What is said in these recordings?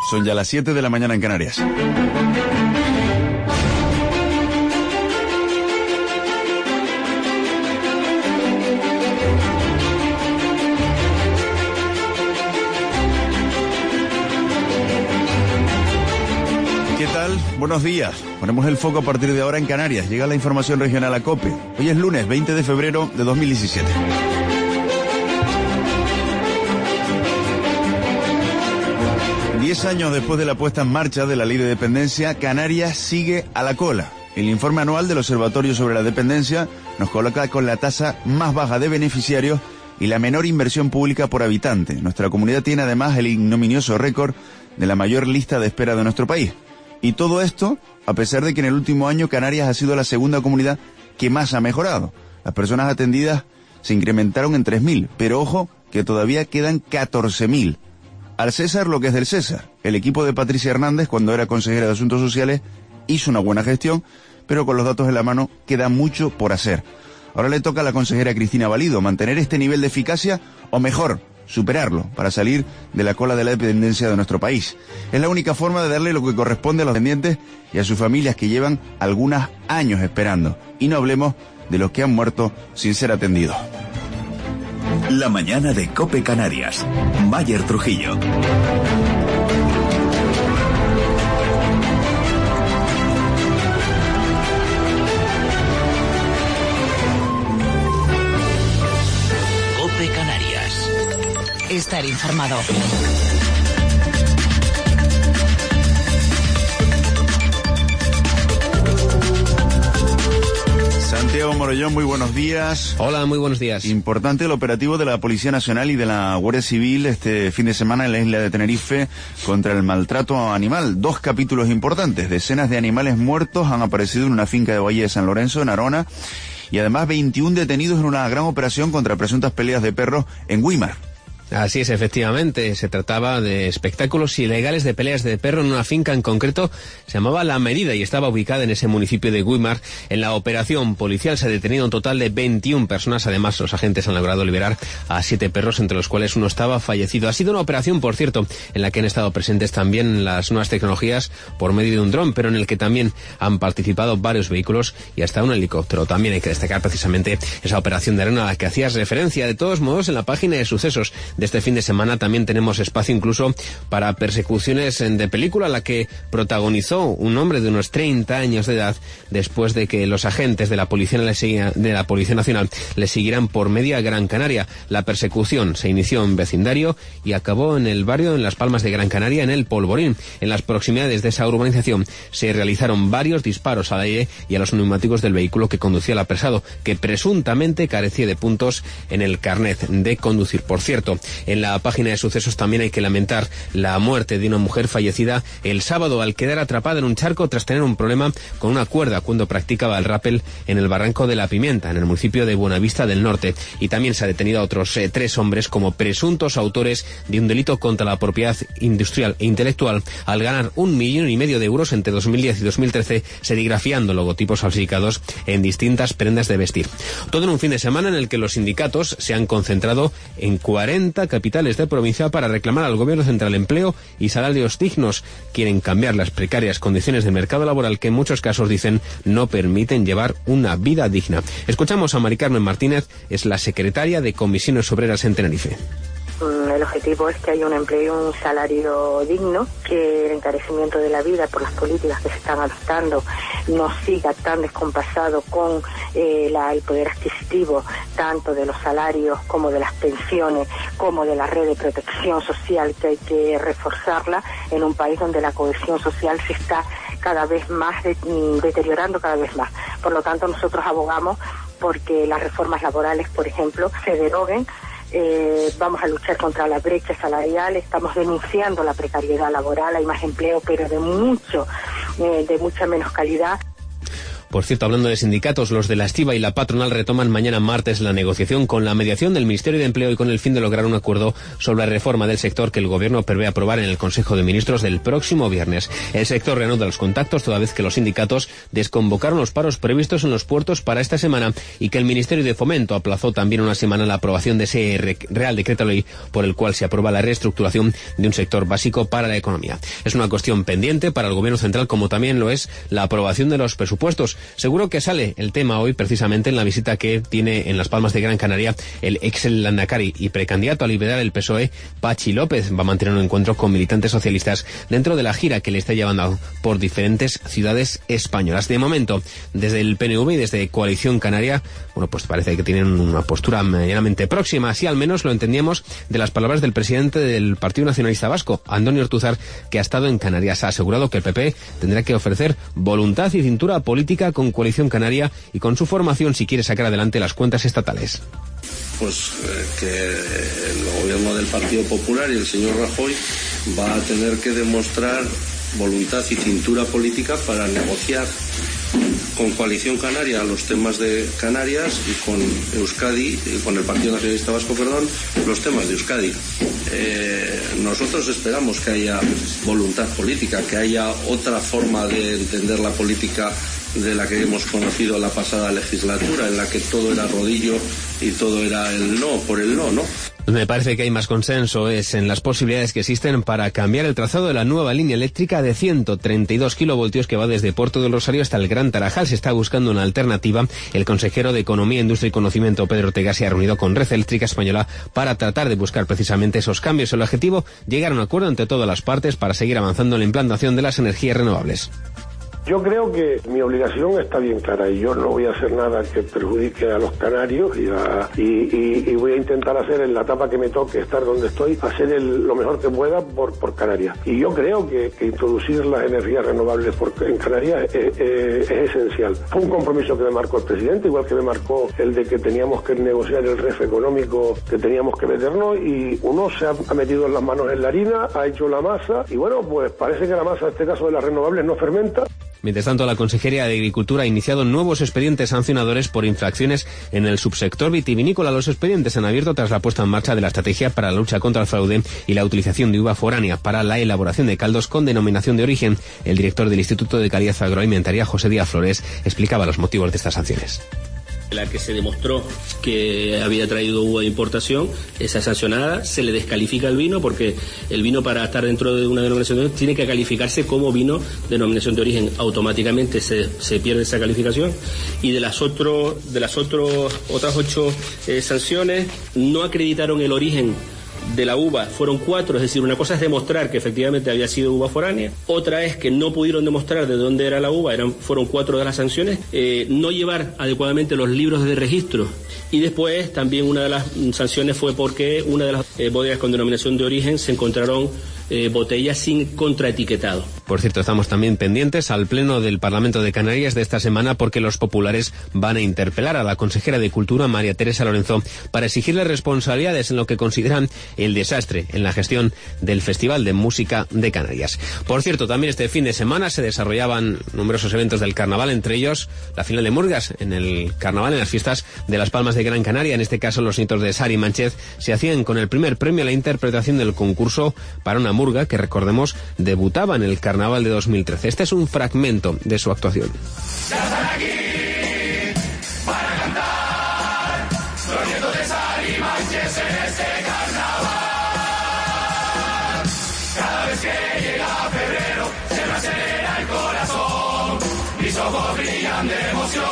Son ya las 7 de la mañana en Canarias. ¿Qué tal? Buenos días. Ponemos el foco a partir de ahora en Canarias. Llega la información regional a COPE. Hoy es lunes 20 de febrero de 2017. Diez años después de la puesta en marcha de la Ley de Dependencia, Canarias sigue a la cola. El informe anual del Observatorio sobre la Dependencia nos coloca con la tasa más baja de beneficiarios y la menor inversión pública por habitante. Nuestra comunidad tiene además el ignominioso récord de la mayor lista de espera de nuestro país. Y todo esto a pesar de que en el último año Canarias ha sido la segunda comunidad que más ha mejorado. Las personas atendidas se incrementaron en 3.000, pero ojo que todavía quedan 14.000. Al César lo que es del César. El equipo de Patricia Hernández, cuando era consejera de Asuntos Sociales, hizo una buena gestión, pero con los datos en la mano queda mucho por hacer. Ahora le toca a la consejera Cristina Valido mantener este nivel de eficacia, o mejor, superarlo, para salir de la cola de la dependencia de nuestro país. Es la única forma de darle lo que corresponde a los dependientes y a sus familias que llevan algunos años esperando. Y no hablemos de los que han muerto sin ser atendidos. La mañana de COPE Canarias. Mayer Trujillo. COPE Canarias. Estar informado. Santiago Morollón, muy buenos días. Hola, muy buenos días. Importante el operativo de la Policía Nacional y de la Guardia Civil este fin de semana en la isla de Tenerife contra el maltrato animal. 2 capítulos importantes. Decenas de animales muertos han aparecido en una finca de Valle de San Lorenzo, en Arona, y además 21 detenidos en una gran operación contra presuntas peleas de perros en Güímar. Así es, efectivamente. Se trataba de espectáculos ilegales de peleas de perro en una finca en concreto. Se llamaba La Medida y estaba ubicada en ese municipio de Güímar. En la operación policial se ha detenido un total de 21 personas. Además, los agentes han logrado liberar a 7 perros, entre los cuales uno estaba fallecido. Ha sido una operación, por cierto, en la que han estado presentes también las nuevas tecnologías por medio de un dron, pero en el que también han participado varios vehículos y hasta un helicóptero. También hay que destacar precisamente esa operación de Arena a la que hacías referencia. De todos modos, en la página de sucesos de este fin de semana también tenemos espacio incluso para persecuciones de película, la que protagonizó un hombre de unos 30 años de edad después de que los agentes de la Policía Nacional le siguieran por media Gran Canaria. La persecución se inició en vecindario y acabó en el barrio en Las Palmas de Gran Canaria, en el Polvorín. En las proximidades de esa urbanización se realizaron varios disparos al aire y a los neumáticos del vehículo que conducía el apresado, que presuntamente carecía de puntos en el carnet de conducir. Por cierto, en la página de sucesos también hay que lamentar la muerte de una mujer fallecida el sábado al quedar atrapada en un charco tras tener un problema con una cuerda cuando practicaba el rappel en el barranco de la Pimienta, en el municipio de Buenavista del Norte. Y también se ha detenido a otros 3 hombres como presuntos autores de un delito contra la propiedad industrial e intelectual al ganar 1,5 millones de euros entre 2010 y 2013 serigrafiando logotipos falsificados en distintas prendas de vestir. Todo en un fin de semana en el que los sindicatos se han concentrado en 40 capitales de provincia para reclamar al gobierno central empleo y salarios dignos. Quieren cambiar las precarias condiciones del mercado laboral que en muchos casos, dicen, no permiten llevar una vida digna. Escuchamos a Mari Carmen Martínez, es la secretaria de Comisiones Obreras en Tenerife. El objetivo es que haya un empleo y un salario digno, que el encarecimiento de la vida por las políticas que se están adoptando no siga tan descompasado con el poder adquisitivo, tanto de los salarios como de las pensiones, como de la red de protección social, que hay que reforzarla en un país donde la cohesión social se está cada vez más deteriorando cada vez más. Por lo tanto, nosotros abogamos porque las reformas laborales, por ejemplo, se deroguen. Vamos a luchar contra la brecha salarial, estamos denunciando la precariedad laboral, hay más empleo, pero de mucha menos calidad. Por cierto, hablando de sindicatos, los de la estiba y la patronal retoman mañana martes la negociación con la mediación del Ministerio de Empleo y con el fin de lograr un acuerdo sobre la reforma del sector que el Gobierno prevé aprobar en el Consejo de Ministros del próximo viernes. El sector reanuda los contactos toda vez que los sindicatos desconvocaron los paros previstos en los puertos para esta semana y que el Ministerio de Fomento aplazó también una semana la aprobación de ese Real Decreto Ley por el cual se aprueba la reestructuración de un sector básico para la economía. Es una cuestión pendiente para el Gobierno central, como también lo es la aprobación de los presupuestos. Seguro que sale el tema hoy precisamente en la visita que tiene en Las Palmas de Gran Canaria el ex Landacari y precandidato a liderar el PSOE, Pachi López. Va a mantener un encuentro con militantes socialistas dentro de la gira que le está llevando por diferentes ciudades españolas. De momento, desde el PNV y desde Coalición Canaria, bueno, pues parece que tienen una postura medianamente próxima. Así al menos lo entendíamos de las palabras del presidente del Partido Nacionalista Vasco, Andoni Ortuzar, que ha estado en Canarias. Ha asegurado que el PP tendrá que ofrecer voluntad y cintura política con Coalición Canaria y con su formación si quiere sacar adelante las cuentas estatales. Pues que el gobierno del Partido Popular y el señor Rajoy va a tener que demostrar voluntad y cintura política para negociar con Coalición Canaria los temas de Canarias y con Euskadi, con el Partido Nacionalista Vasco, los temas de Euskadi. Nosotros esperamos que haya voluntad política, que haya otra forma de entender la política de la que hemos conocido la pasada legislatura, en la que todo era rodillo y todo era el no por el no, ¿no? Me parece que hay más consenso en las posibilidades que existen para cambiar el trazado de la nueva línea eléctrica de 132 kilovoltios que va desde Puerto del Rosario hasta el Gran Tarajal. Se está buscando una alternativa. El consejero de Economía, Industria y Conocimiento, Pedro Ortega, se ha reunido con Red Eléctrica Española para tratar de buscar precisamente esos cambios. El objetivo, llegar a un acuerdo entre todas las partes para seguir avanzando en la implantación de las energías renovables. Yo creo que mi obligación está bien clara y yo no voy a hacer nada que perjudique a los canarios y voy a intentar hacer en la etapa que me toque estar donde estoy, hacer lo mejor que pueda por Canarias. Y yo creo que introducir las energías renovables en Canarias es esencial. Fue un compromiso que me marcó el presidente, igual que me marcó el de que teníamos que negociar el REF económico, que teníamos que meternos, y uno se ha metido las manos en la harina, ha hecho la masa y bueno, pues parece que la masa, en este caso de las renovables, no fermenta. Mientras tanto, la Consejería de Agricultura ha iniciado nuevos expedientes sancionadores por infracciones en el subsector vitivinícola. Los expedientes se han abierto tras la puesta en marcha de la estrategia para la lucha contra el fraude y la utilización de uva foránea para la elaboración de caldos con denominación de origen. El director del Instituto de Calidad Agroalimentaria, José Díaz Flores, explicaba los motivos de estas sanciones. La que se demostró que había traído uva de importación, esa sancionada, se le descalifica el vino porque el vino, para estar dentro de una denominación de origen, tiene que calificarse como vino de denominación de origen. Automáticamente se pierde esa calificación. Y de las otras 8 sanciones, no acreditaron el origen de la uva, fueron 4, es decir, una cosa es demostrar que efectivamente había sido uva foránea, otra es que no pudieron demostrar de dónde era la uva, fueron 4 de las sanciones, no llevar adecuadamente los libros de registro, y después también una de las sanciones fue porque una de las bodegas con denominación de origen se encontraron botellas sin contraetiquetado. Por cierto, estamos también pendientes al Pleno del Parlamento de Canarias de esta semana porque los populares van a interpelar a la consejera de Cultura, María Teresa Lorenzo, para exigirle responsabilidades en lo que consideran el desastre en la gestión del Festival de Música de Canarias. Por cierto, también este fin de semana se desarrollaban numerosos eventos del carnaval, entre ellos la final de Murgas en el carnaval, en las fiestas de Las Palmas de Gran Canaria. En este caso, los nietos de Sari Manchez se hacían con el primer premio a la interpretación del concurso para una murga que, recordemos, debutaba en el carnaval de 2013. Este es un fragmento de su actuación. Ya están aquí para cantar los nietos de Sari Manchez en este carnaval. Cada vez que llega febrero se me acelera el corazón, mis ojos brillan de emoción,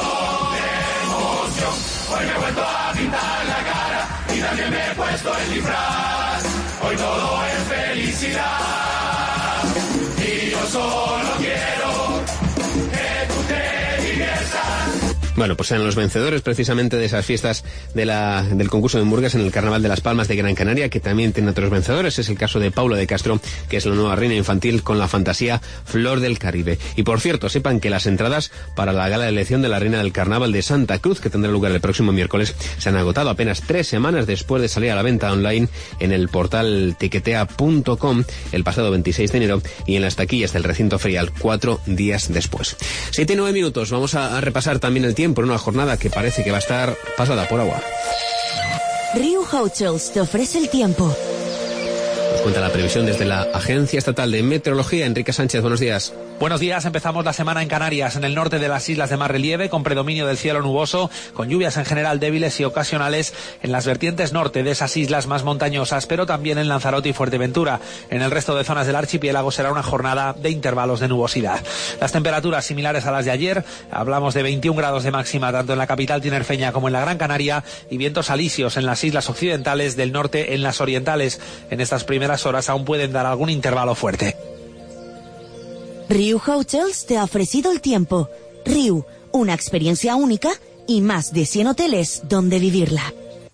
Hoy me he vuelto a pintar la cara y también me he puesto el disfraz. Hoy todo es felicidad y yo solo quiero que tú te diviertas. Bueno, pues eran los vencedores precisamente de esas fiestas del concurso de hamburguesas en el Carnaval de las Palmas de Gran Canaria, que también tiene otros vencedores. Es el caso de Paula de Castro, que es la nueva reina infantil con la fantasía Flor del Caribe. Y por cierto, sepan que las entradas para la gala de elección de la reina del Carnaval de Santa Cruz, que tendrá lugar el próximo miércoles, se han agotado apenas 3 semanas después de salir a la venta online en el portal tiquetea.com el pasado 26 de enero y en las taquillas del recinto ferial 4 días después. 7 y 9 minutos. Vamos a repasar también el tiempo en una jornada que parece que va a estar pasada por agua. Riu Hotels te ofrece el tiempo. Nos cuenta la previsión desde la Agencia Estatal de Meteorología. Enrique Sánchez, buenos días. Buenos días, empezamos la semana en Canarias, en el norte de las islas de más relieve, con predominio del cielo nuboso, con lluvias en general débiles y ocasionales en las vertientes norte de esas islas más montañosas, pero también en Lanzarote y Fuerteventura. En el resto de zonas del archipiélago será una jornada de intervalos de nubosidad. Las temperaturas similares a las de ayer, hablamos de 21 grados de máxima tanto en la capital tinerfeña como en la Gran Canaria, y vientos alisios en las islas occidentales, del norte en las orientales. En estas primeras horas aún pueden dar algún intervalo fuerte. Riu Hotels te ha ofrecido el tiempo. Riu, una experiencia única y más de 100 hoteles donde vivirla.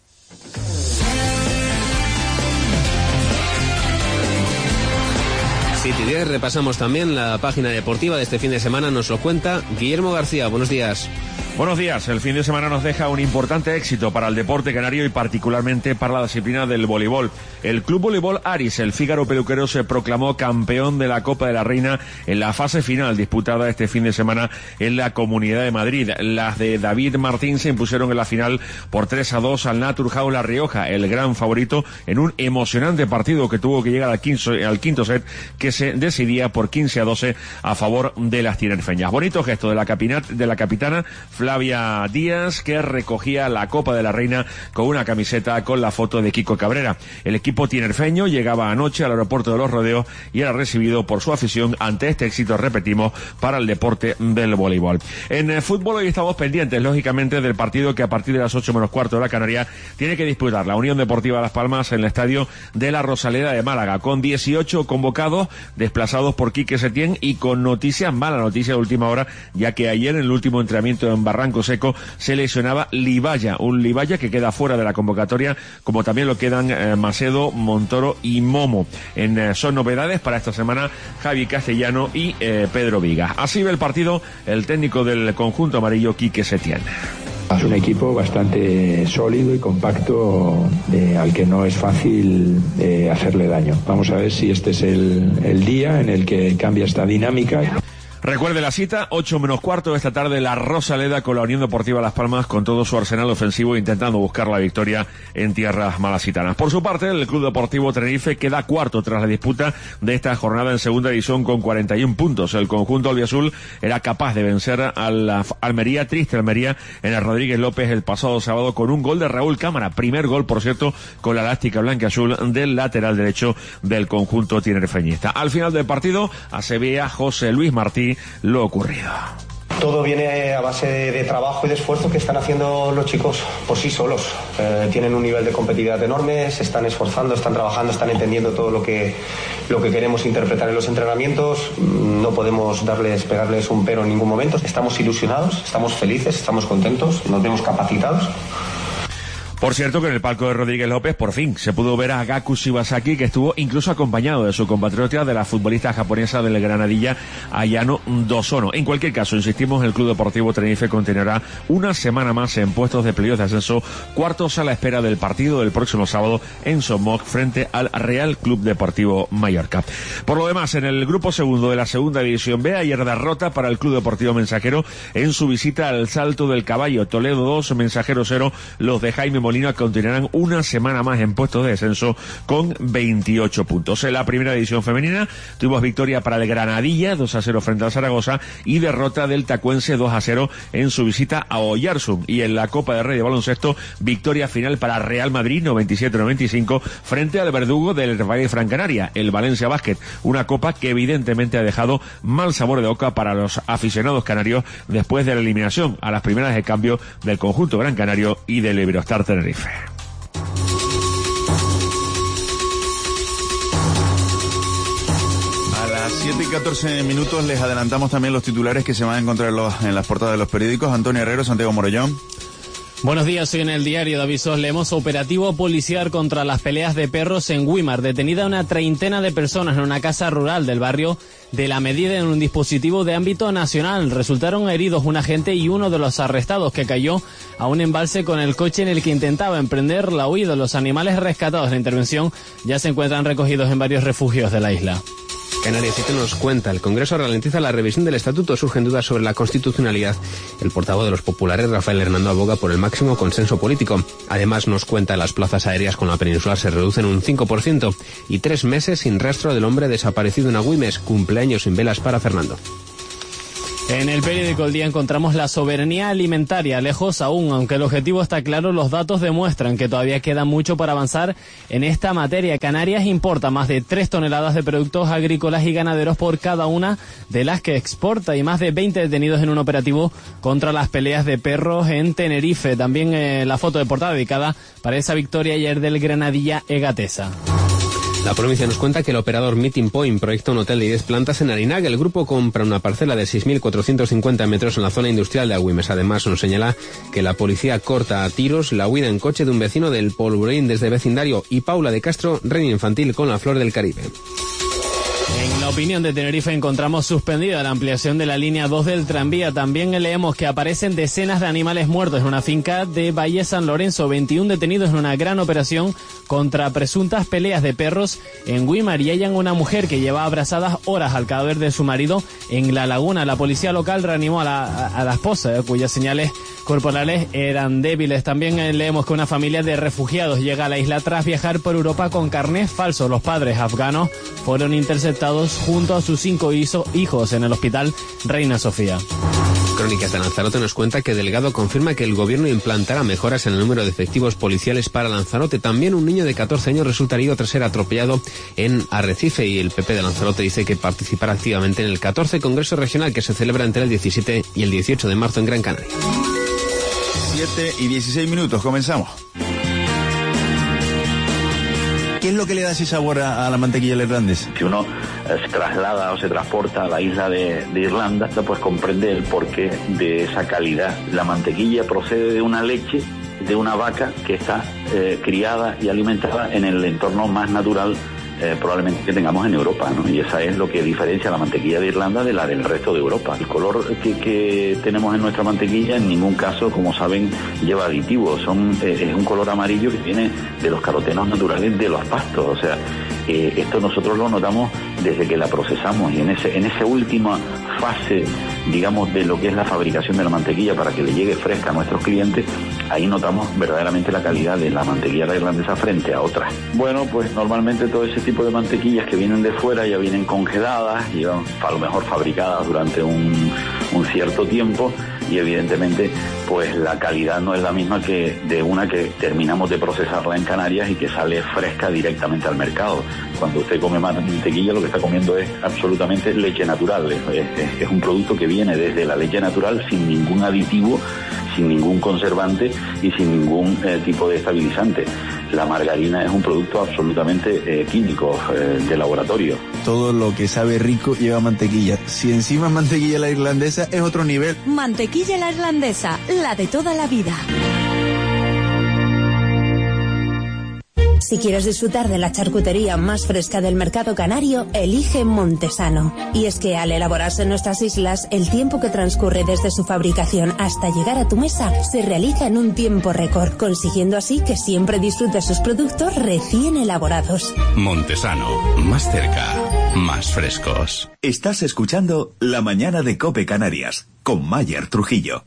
City 10, repasamos también la página deportiva de este fin de semana. Nos lo cuenta Guillermo García. Buenos días. Buenos días. El fin de semana nos deja un importante éxito para el deporte canario y particularmente para la disciplina del voleibol. El Club Voleibol Aris, el Fígaro Peluquero, se proclamó campeón de la Copa de la Reina en la fase final disputada este fin de semana en la Comunidad de Madrid. Las de David Martín se impusieron en la final por 3-2 al Naturhaus La Rioja, el gran favorito, en un emocionante partido que tuvo que llegar al quinto set, que se decidía por 15-12 a favor de las tinerfeñas. Bonito gesto de la capitana Flavia Díaz, que recogía la Copa de la Reina con una camiseta con la foto de Kiko Cabrera. El equipo tinerfeño llegaba anoche al aeropuerto de Los Rodeos y era recibido por su afición ante este éxito, repetimos, para el deporte del voleibol. En fútbol hoy estamos pendientes, lógicamente, del partido que a partir de las 8 menos cuarto de la Canaria tiene que disputar la Unión Deportiva Las Palmas en el estadio de la Rosaleda de Málaga, con 18 convocados, desplazados por Quique Setién y con mala noticia de última hora, ya que ayer en el último entrenamiento en Barranco Seco se lesionaba Libaya, un Libaya que queda fuera de la convocatoria, como también lo quedan Macedo, Montoro y Momo. Son novedades para esta semana Javi Castellano y Pedro Vigas. Así ve el partido el técnico del conjunto amarillo, Quique Setién. Es un equipo bastante sólido y compacto, al que no es fácil hacerle daño. Vamos a ver si este es el día en el que cambia esta dinámica. Recuerde la cita, 8 menos cuarto de esta tarde, la Rosaleda con la Unión Deportiva Las Palmas, con todo su arsenal ofensivo intentando buscar la victoria en tierras malasitanas. Por su parte, el Club Deportivo Tenerife queda cuarto tras la disputa de esta jornada en segunda división con 41 puntos. El conjunto albiazul era capaz de vencer a la Almería, triste Almería, en el Rodríguez López el pasado sábado con un gol de Raúl Cámara. Primer gol, por cierto, con la elástica blanca azul del lateral derecho del conjunto tinerfeñista. Al final del partido, asevera José Luis Martí lo ocurrido. Todo viene a base de trabajo y de esfuerzo que están haciendo los chicos por sí solos. Tienen un nivel de competitividad enorme, se están esforzando, están trabajando, están entendiendo todo lo que queremos interpretar en los entrenamientos. No podemos pegarles un pero en ningún momento. Estamos ilusionados, estamos felices, estamos contentos, nos vemos capacitados. Por cierto que en el palco de Rodríguez López por fin se pudo ver a Gaku Shibasaki, que estuvo incluso acompañado de su compatriota, de la futbolista japonesa del Granadilla, Ayano Dosono. En cualquier caso, insistimos, el Club Deportivo Tenerife continuará una semana más en puestos de playoff de ascenso, cuartos a la espera del partido del próximo sábado en Sommoc frente al Real Club Deportivo Mallorca. Por lo demás, en el grupo segundo de la segunda división B, ayer derrota para el Club Deportivo Mensajero en su visita al Salto del Caballo. Toledo 2, Mensajero 0, los de Jaime Molina continuarán una semana más en puestos de descenso con 28 puntos. En la primera división femenina tuvimos victoria para el Granadilla 2-0 frente al Zaragoza y derrota del Tacuense 2-0 en su visita a Oyarzún. Y en la Copa de Rey de Baloncesto, victoria final para Real Madrid 97-95 frente al verdugo del Valle Gran Canaria, el Valencia Basket. Una copa que evidentemente ha dejado mal sabor de boca para los aficionados canarios después de la eliminación a las primeras de cambio del conjunto gran canario y del Iberostar Tenerife. A las 7:14 minutos, les adelantamos también los titulares que se van a encontrar en las portadas de los periódicos. Antonio Herrero, Santiago Morellón. Buenos días, hoy en el diario de Avisos leemos operativo policial contra las peleas de perros en Güímar. Detenida una treintena de personas en una casa rural del barrio de La Medida en un dispositivo de ámbito nacional. Resultaron heridos un agente y uno de los arrestados que cayó a un embalse con el coche en el que intentaba emprender la huida. Los animales rescatados de la intervención ya se encuentran recogidos en varios refugios de la isla. Canarias 7 nos cuenta, el Congreso ralentiza la revisión del Estatuto, surgen dudas sobre la constitucionalidad. El portavoz de los populares, Rafael Hernando, aboga por el máximo consenso político. Además nos cuenta, las plazas aéreas con la península se reducen un 5% y 3 meses sin rastro del hombre desaparecido en Agüimes. Cumpleaños sin velas para Fernando. En el periódico El Día encontramos la soberanía alimentaria, lejos aún, aunque el objetivo está claro, los datos demuestran que todavía queda mucho para avanzar en esta materia. Canarias importa más de 3 toneladas de productos agrícolas y ganaderos por cada una de las que exporta y más de 20 detenidos en un operativo contra las peleas de perros en Tenerife. También la foto de portada dedicada para esa victoria ayer del Granadilla Egatesa. La provincia nos cuenta que el operador Meeting Point proyecta un hotel de 10 plantas en Arinaga. El grupo compra una parcela de 6.450 metros en la zona industrial de Agüimes. Además, nos señala que la policía corta a tiros la huida en coche de un vecino del Polvorín desde vecindario. Y Paula de Castro, reina infantil con la flor del Caribe. En La Opinión de Tenerife encontramos suspendida la ampliación de la línea 2 del tranvía. También leemos que aparecen decenas de animales muertos en una finca de Valle San Lorenzo. 21 detenidos en una gran operación contra presuntas peleas de perros en Güímar, y hallan una mujer que lleva abrazadas horas al cadáver de su marido en la laguna. La policía local reanimó a la esposa, cuyas señales corporales eran débiles. También leemos que una familia de refugiados llega a la isla tras viajar por Europa con carnés falsos. Los padres afganos fueron interceptados junto a sus 5 hijos en el hospital Reina Sofía. Crónicas de Lanzarote nos cuenta que Delgado confirma que el gobierno implantará mejoras en el número de efectivos policiales para Lanzarote. También un niño de 14 años resulta herido tras ser atropellado en Arrecife, y el PP de Lanzarote dice que participará activamente en el 14 Congreso Regional que se celebra entre el 17 y el 18 de marzo en Gran Canaria. 7:16, comenzamos. ¿Qué es lo que le da ese sabor a la mantequilla irlandesa? Si uno se traslada o se transporta a la isla de Irlanda, pues comprende el porqué de esa calidad. La mantequilla procede de una leche de una vaca que está criada y alimentada en el entorno más natural probablemente que tengamos en Europa, ¿no? Y esa es lo que diferencia la mantequilla de Irlanda de la del resto de Europa. El color que tenemos en nuestra mantequilla en ningún caso, como saben, lleva aditivos. Es un color amarillo que viene de los carotenos naturales de los pastos. O sea, esto nosotros lo notamos desde que la procesamos, y en esa última fase, digamos, de lo que es la fabricación de la mantequilla para que le llegue fresca a nuestros clientes, ahí notamos verdaderamente la calidad de la mantequilla irlandesa frente a otras. Bueno, pues normalmente todo ese tipo de mantequillas que vienen de fuera ya vienen congeladas, y a lo mejor fabricadas durante un cierto tiempo, y evidentemente pues la calidad no es la misma que de una que terminamos de procesarla en Canarias y que sale fresca directamente al mercado. Cuando usted come mantequilla, lo que está comiendo es absolutamente leche natural. Es un producto que viene desde la leche natural sin ningún aditivo, sin ningún conservante y sin ningún tipo de estabilizante. La margarina es un producto absolutamente químico, de laboratorio. Todo lo que sabe rico lleva mantequilla. Si encima es mantequilla la irlandesa, es otro nivel. Mantequilla la irlandesa, la de toda la vida. Si quieres disfrutar de la charcutería más fresca del mercado canario, elige Montesano. Y es que al elaborarse en nuestras islas, el tiempo que transcurre desde su fabricación hasta llegar a tu mesa se realiza en un tiempo récord, consiguiendo así que siempre disfrutes sus productos recién elaborados. Montesano, más cerca, más frescos. Estás escuchando La Mañana de COPE Canarias, con Mayer Trujillo.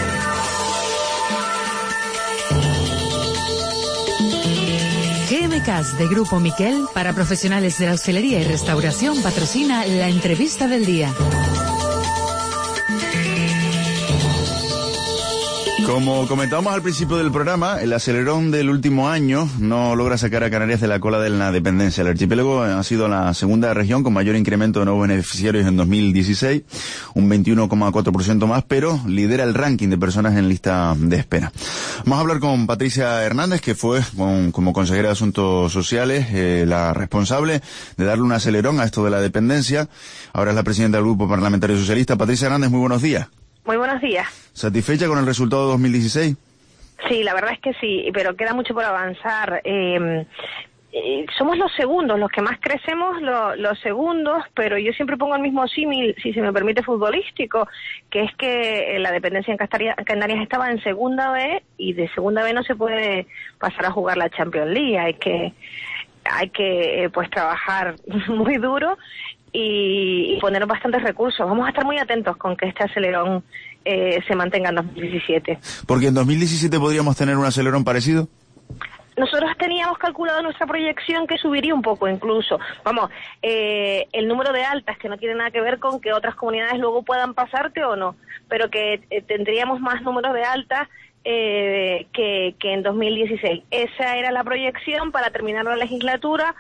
GMCAS de Grupo Miquel, para profesionales de la hostelería y restauración, patrocina la entrevista del día. Como comentábamos al principio del programa, el acelerón del último año no logra sacar a Canarias de la cola de la dependencia. El archipiélago ha sido la segunda región con mayor incremento de nuevos beneficiarios en 2016, un 21,4% más, pero lidera el ranking de personas en lista de espera. Vamos a hablar con Patricia Hernández, que fue como consejera de Asuntos Sociales la responsable de darle un acelerón a esto de la dependencia. Ahora es la presidenta del Grupo Parlamentario Socialista. Patricia Hernández, muy buenos días. Muy buenos días. ¿Satisfecha con el resultado de 2016? Sí, la verdad es que sí, pero queda mucho por avanzar. Somos los segundos, los que más crecemos, los segundos, pero yo siempre pongo el mismo símil, si se me permite, futbolístico, que es que la dependencia en Canarias estaba en segunda B, y de segunda B no se puede pasar a jugar la Champions League. Hay que pues trabajar muy duro y poner bastantes recursos. Vamos a estar muy atentos con que este acelerón se mantenga en 2017. Porque en 2017 podríamos tener un acelerón parecido. Nosotros teníamos calculado nuestra proyección que subiría un poco incluso. Vamos, el número de altas, que no tiene nada que ver con que otras comunidades luego puedan pasarte o no, pero que tendríamos más números de altas que en 2016. Esa era la proyección para terminar la legislatura.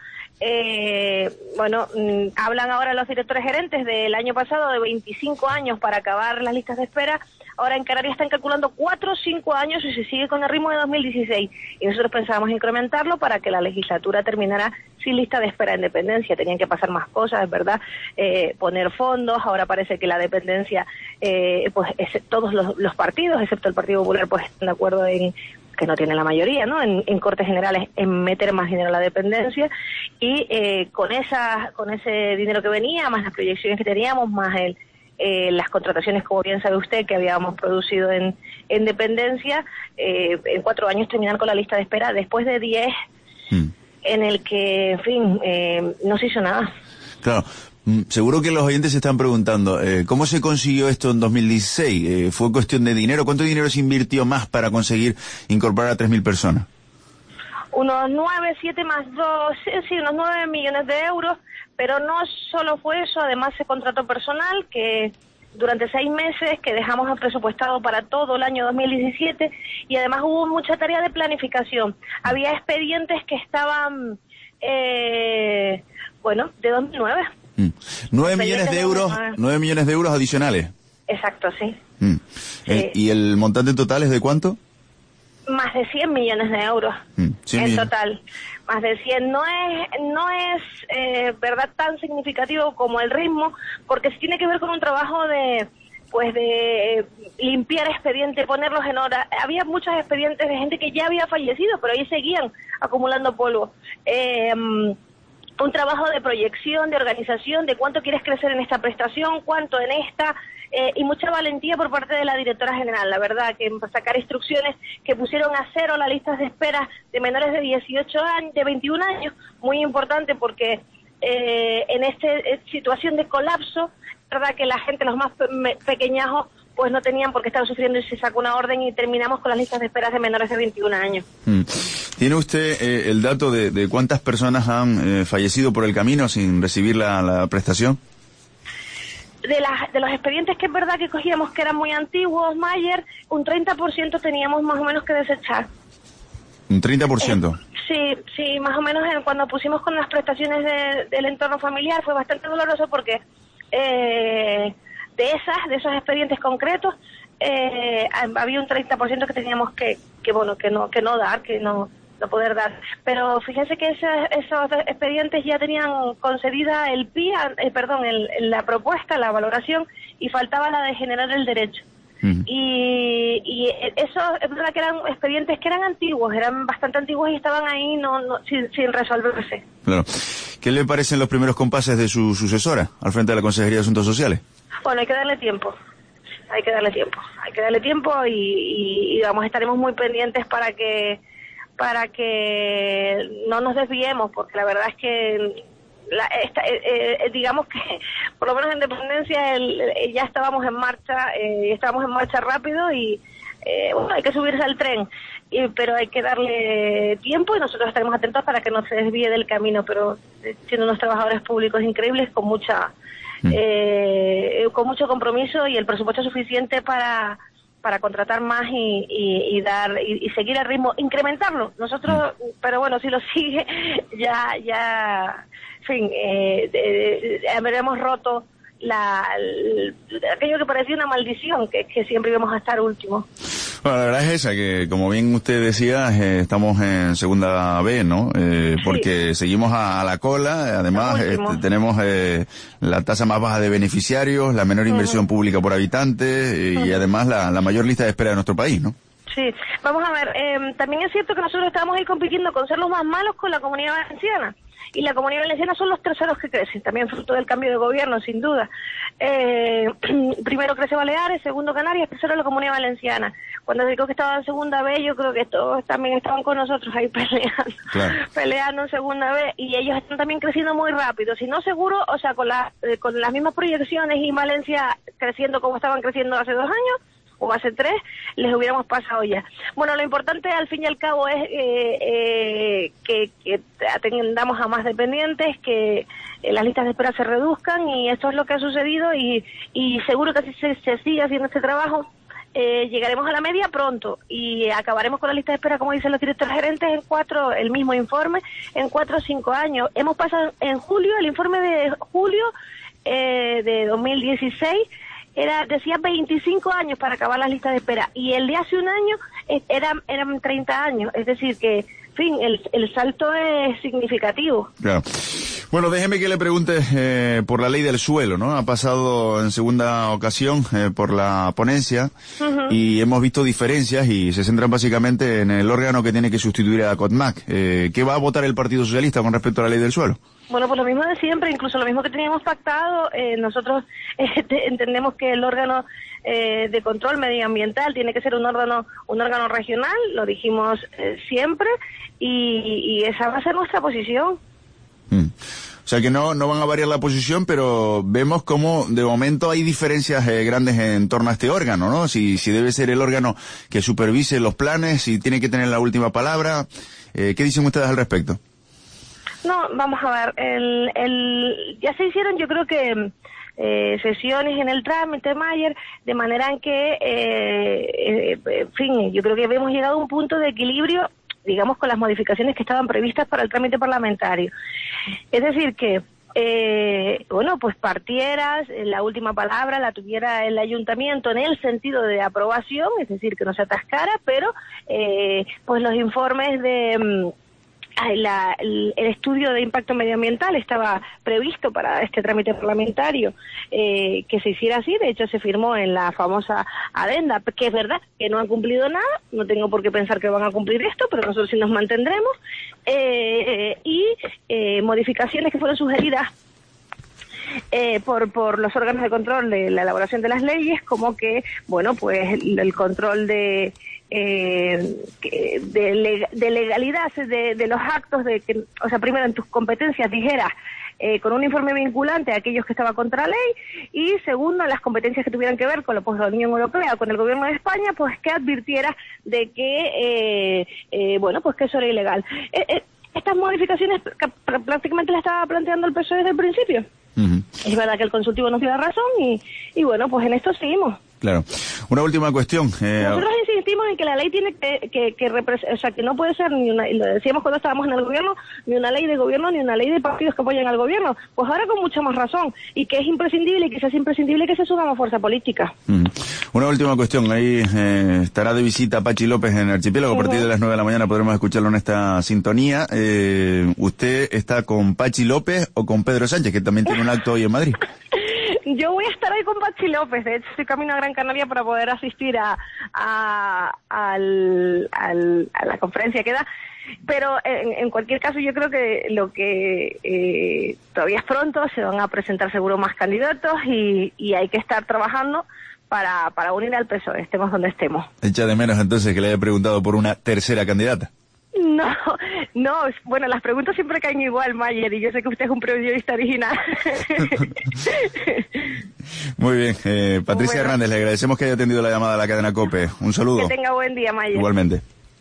Hablan ahora los directores gerentes del año pasado de 25 años para acabar las listas de espera. Ahora en Canarias están calculando 4 o 5 años y se sigue con el ritmo de 2016. Y nosotros pensábamos incrementarlo para que la legislatura terminara sin lista de espera en dependencia. Tenían que pasar más cosas, es verdad, poner fondos. Ahora parece que la dependencia, todos los partidos, excepto el Partido Popular, pues están de acuerdo en que no tiene la mayoría, ¿no? En Cortes Generales, en meter más dinero a la dependencia, y con ese dinero que venía, más las proyecciones que teníamos, más las contrataciones, como bien sabe usted, que habíamos producido en dependencia, en 4 años terminar con la lista de espera, después de 10 en el que, en fin, no se hizo nada. Claro. Seguro que los oyentes se están preguntando, ¿cómo se consiguió esto en 2016? ¿Fue cuestión de dinero? ¿Cuánto dinero se invirtió más para conseguir incorporar a 3.000 personas? Unos 7 más 2, sí, unos 9 millones de euros, pero no solo fue eso, además se contrató personal que durante 6 meses que dejamos presupuestado para todo el año 2017, y además hubo mucha tarea de planificación. Había expedientes que estaban, de 2009. 9 millones de euros adicionales. Exacto, sí. Sí. ¿Y el montante total es de cuánto? Más de 100 millones de euros en total. Más de 100. No es verdad tan significativo como el ritmo, porque sí tiene que ver con un trabajo de limpiar expedientes, ponerlos en hora. Había muchos expedientes de gente que ya había fallecido, pero ahí seguían acumulando polvo. Un trabajo de proyección, de organización, de cuánto quieres crecer en esta prestación, cuánto en esta, y mucha valentía por parte de la directora general, la verdad, que sacar instrucciones que pusieron a cero las listas de espera de menores de 18 años, de 21 años, muy importante porque en esta situación de colapso, verdad que la gente, los más pequeñajos, pues no tenían por qué estar sufriendo, y se sacó una orden y terminamos con las listas de espera de menores de 21 años. ¿Tiene usted el dato de cuántas personas han fallecido por el camino sin recibir la prestación? De los expedientes que es verdad que cogíamos que eran muy antiguos, Mayer, un 30% teníamos más o menos que desechar. ¿Un 30%? Sí, más o menos cuando pusimos con las prestaciones del entorno familiar fue bastante doloroso porque de esos expedientes concretos había un 30% que teníamos que no poder dar. Pero fíjense que esos expedientes ya tenían concedida el PIA, la propuesta, la valoración, y faltaba la de generar el derecho. Y eso es verdad que eran expedientes que eran antiguos, eran bastante antiguos y estaban ahí sin resolverse. Claro. ¿Qué le parecen los primeros compases de su sucesora al frente de la Consejería de Asuntos Sociales? Bueno, hay que darle tiempo. Hay que darle tiempo y estaremos muy pendientes para que no nos desviemos, porque la verdad es que digamos que por lo menos en dependencia ya estábamos en marcha rápido y hay que subirse al tren, pero hay que darle tiempo y nosotros estaremos atentos para que no se desvíe del camino, pero siendo unos trabajadores públicos increíbles con mucho compromiso y el presupuesto suficiente para para contratar más y dar y seguir el ritmo, incrementarlo. Nosotros, pero bueno, si lo sigue, ya, en fin, habremos roto aquello que parecía una maldición, que siempre íbamos a estar últimos. Bueno, la verdad es esa, que como bien usted decía, estamos en segunda B, ¿no? Porque seguimos a la cola, además tenemos la tasa más baja de beneficiarios, la menor inversión pública por habitante y además la mayor lista de espera de nuestro país, ¿no? Sí, vamos a ver, también es cierto que nosotros estamos ahí compitiendo con ser los más malos con la Comunidad Valenciana. Y la Comunidad Valenciana son los terceros que crecen, también fruto del cambio de gobierno, sin duda. Primero crece Baleares, segundo Canarias, tercero la Comunidad Valenciana. Cuando digo que estaba en segunda B, yo creo que todos también estaban con nosotros ahí peleando en segunda B, y ellos están también creciendo muy rápido. Si no seguro, o sea, con las mismas proyecciones y Valencia creciendo como estaban creciendo hace 2 años, o hace 3, les hubiéramos pasado ya. Bueno, lo importante al fin y al cabo es que atendamos a más dependientes, que las listas de espera se reduzcan, y esto es lo que ha sucedido, y seguro que si se sigue haciendo este trabajo, llegaremos a la media pronto y acabaremos con la lista de espera, como dicen los directores gerentes, el mismo informe, en 4 o 5 años. Hemos pasado en julio, el informe de julio de 2016, decía 25 años para acabar las listas de espera, y el de hace un año eran 30 años, es decir que, en fin, el salto es significativo. Claro. Bueno, déjeme que le pregunte por la ley del suelo, ¿no? Ha pasado en segunda ocasión por la ponencia y hemos visto diferencias y se centran básicamente en el órgano que tiene que sustituir a COTMAC. ¿Qué va a votar el Partido Socialista con respecto a la ley del suelo? Bueno, pues lo mismo de siempre, incluso lo mismo que teníamos pactado. Nosotros entendemos que el órgano de control medioambiental tiene que ser un órgano regional, lo dijimos siempre, y esa va a ser nuestra posición. O sea que no van a variar la posición, pero vemos como de momento hay diferencias grandes en torno a este órgano, ¿no? Si debe ser el órgano que supervise los planes, si tiene que tener la última palabra. ¿Qué dicen ustedes al respecto? No, vamos a ver, ya se hicieron, yo creo que sesiones en el trámite, Mayer, de manera en que, en fin, yo creo que hemos llegado a un punto de equilibrio, digamos, con las modificaciones que estaban previstas para el trámite parlamentario. Es decir que, bueno, pues partieras, la última palabra la tuviera el ayuntamiento en el sentido de aprobación, es decir, que no se atascara, pero pues los informes de el estudio de impacto medioambiental estaba previsto para este trámite parlamentario, que se hiciera así. De hecho se firmó en la famosa adenda, que es verdad que no han cumplido nada, no tengo por qué pensar que van a cumplir esto, pero nosotros sí nos mantendremos, y modificaciones que fueron sugeridas por los órganos de control de la elaboración de las leyes, como que, bueno, pues el control de legalidad de los actos, o sea, primero en tus competencias dijeras con un informe vinculante a aquellos que estaban contra la ley, y segundo, las competencias que tuvieran que ver con la Unión Europea, con el gobierno de España, pues que advirtiera de que, bueno, pues que eso era ilegal. Estas modificaciones prácticamente las estaba planteando el PSOE desde el principio. Es verdad que el consultivo nos dio la razón y bueno, pues en esto seguimos. Claro. Una última cuestión. Nosotros insistimos en que la ley tiene o sea, que no puede ser ni una, y lo decíamos cuando estábamos en el gobierno, ni una ley de gobierno, ni una ley de partidos que apoyan al gobierno. Pues ahora con mucha más razón, y que es imprescindible, y que es imprescindible que se suba a fuerza política. Una última cuestión. Ahí estará de visita Pachi López en el Archipiélago. A partir de las 9 de la mañana podremos escucharlo en esta sintonía. ¿Usted está con Pachi López o con Pedro Sánchez, que también tiene un acto hoy en Madrid? Yo voy a estar ahí con Pachi López. De hecho, estoy camino a Gran Canaria para poder asistir a la conferencia que da. Pero en cualquier caso, yo creo que lo que todavía es pronto, se van a presentar seguro más candidatos y hay que estar trabajando para unir al PSOE, estemos donde estemos. Echa de menos entonces que le haya preguntado por una tercera candidata. No, bueno, las preguntas siempre caen igual, Mayer, y yo sé que usted es un periodista original. Muy bien, Patricia Hernández, le agradecemos que haya atendido la llamada a la cadena COPE. Un saludo. Que tenga buen día, Mayer. Igualmente.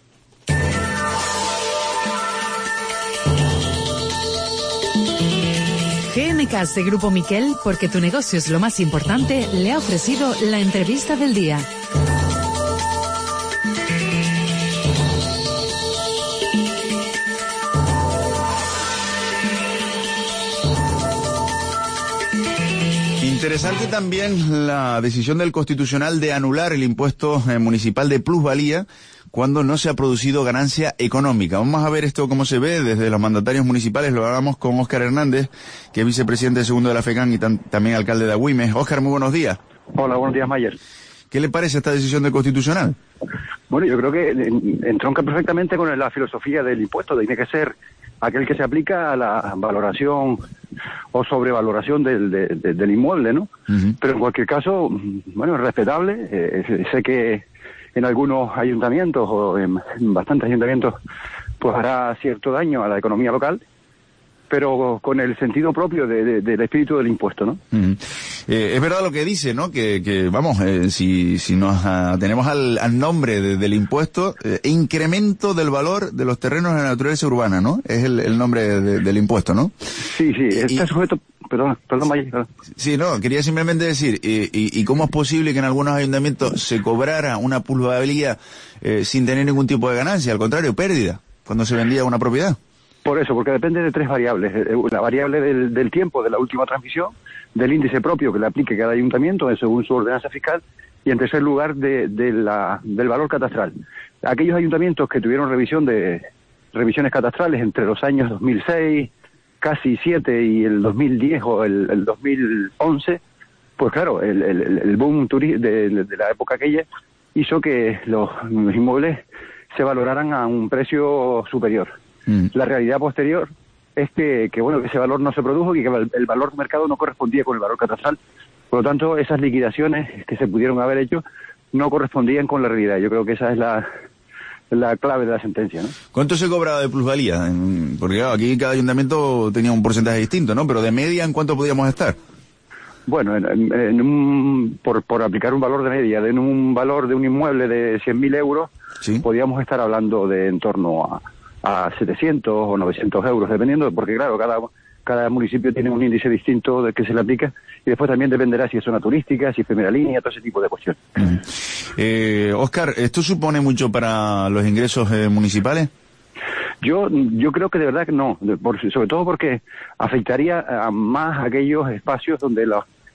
GMK de Grupo Miquel, porque tu negocio es lo más importante, le ha ofrecido la entrevista del día. Interesante también la decisión del Constitucional de anular el impuesto municipal de plusvalía cuando no se ha producido ganancia económica. Vamos a ver esto cómo se ve desde los mandatarios municipales. Lo hagamos con Óscar Hernández, que es vicepresidente segundo de la FECAN y también alcalde de Agüimes. Óscar, muy buenos días. Hola, buenos días, Mayer. ¿Qué le parece esta decisión del Constitucional? Bueno, yo creo que entronca perfectamente con la filosofía del impuesto. Tiene que ser aquel que se aplica a la valoración o sobrevaloración del inmueble, ¿no? Uh-huh. Pero en cualquier caso, bueno, es respetable. Sé que en algunos ayuntamientos o en bastantes ayuntamientos pues hará cierto daño a la economía local, pero con el sentido propio del espíritu del impuesto, ¿no? Uh-huh. Es verdad lo que dice, ¿no? Que vamos, si nos atenemos al nombre del impuesto, incremento del valor de los terrenos de la naturaleza urbana, ¿no? Es el nombre del impuesto, ¿no? Sí, está sujeto... Perdón, Mayer. Sí, no, quería simplemente decir, ¿y cómo es posible que en algunos ayuntamientos se cobrara una plusvalía sin tener ningún tipo de ganancia? Al contrario, pérdida, cuando se vendía una propiedad. Por eso, porque depende de tres variables. La variable del tiempo de la última transmisión, del índice propio que le aplique cada ayuntamiento según su ordenanza fiscal, y en tercer lugar del valor catastral. Aquellos ayuntamientos que tuvieron revisiones catastrales entre los años 2006, casi 7 y el 2010 o el 2011, pues claro, el boom de la época aquella hizo que los inmuebles se valoraran a un precio superior. La realidad posterior es que ese valor no se produjo y que el valor de mercado no correspondía con el valor catastral. Por lo tanto, esas liquidaciones que se pudieron haber hecho no correspondían con la realidad. Yo creo que esa es la clave de la sentencia, ¿no? ¿ ¿Cuánto se cobraba de plusvalía? Porque claro, aquí cada ayuntamiento tenía un porcentaje distinto, ¿no? Pero de media, ¿en cuánto podíamos estar? Bueno, por aplicar un valor de media, en un valor de un inmueble de 100.000 euros, ¿sí? Podíamos estar hablando de en torno a 700 o 900 euros, dependiendo, porque claro, cada municipio tiene un índice distinto del que se le aplica, y después también dependerá si es zona turística, si es primera línea, todo ese tipo de cuestiones. Óscar, ¿esto supone mucho para los ingresos municipales? Yo creo que de verdad que no, sobre todo porque afectaría a más aquellos espacios donde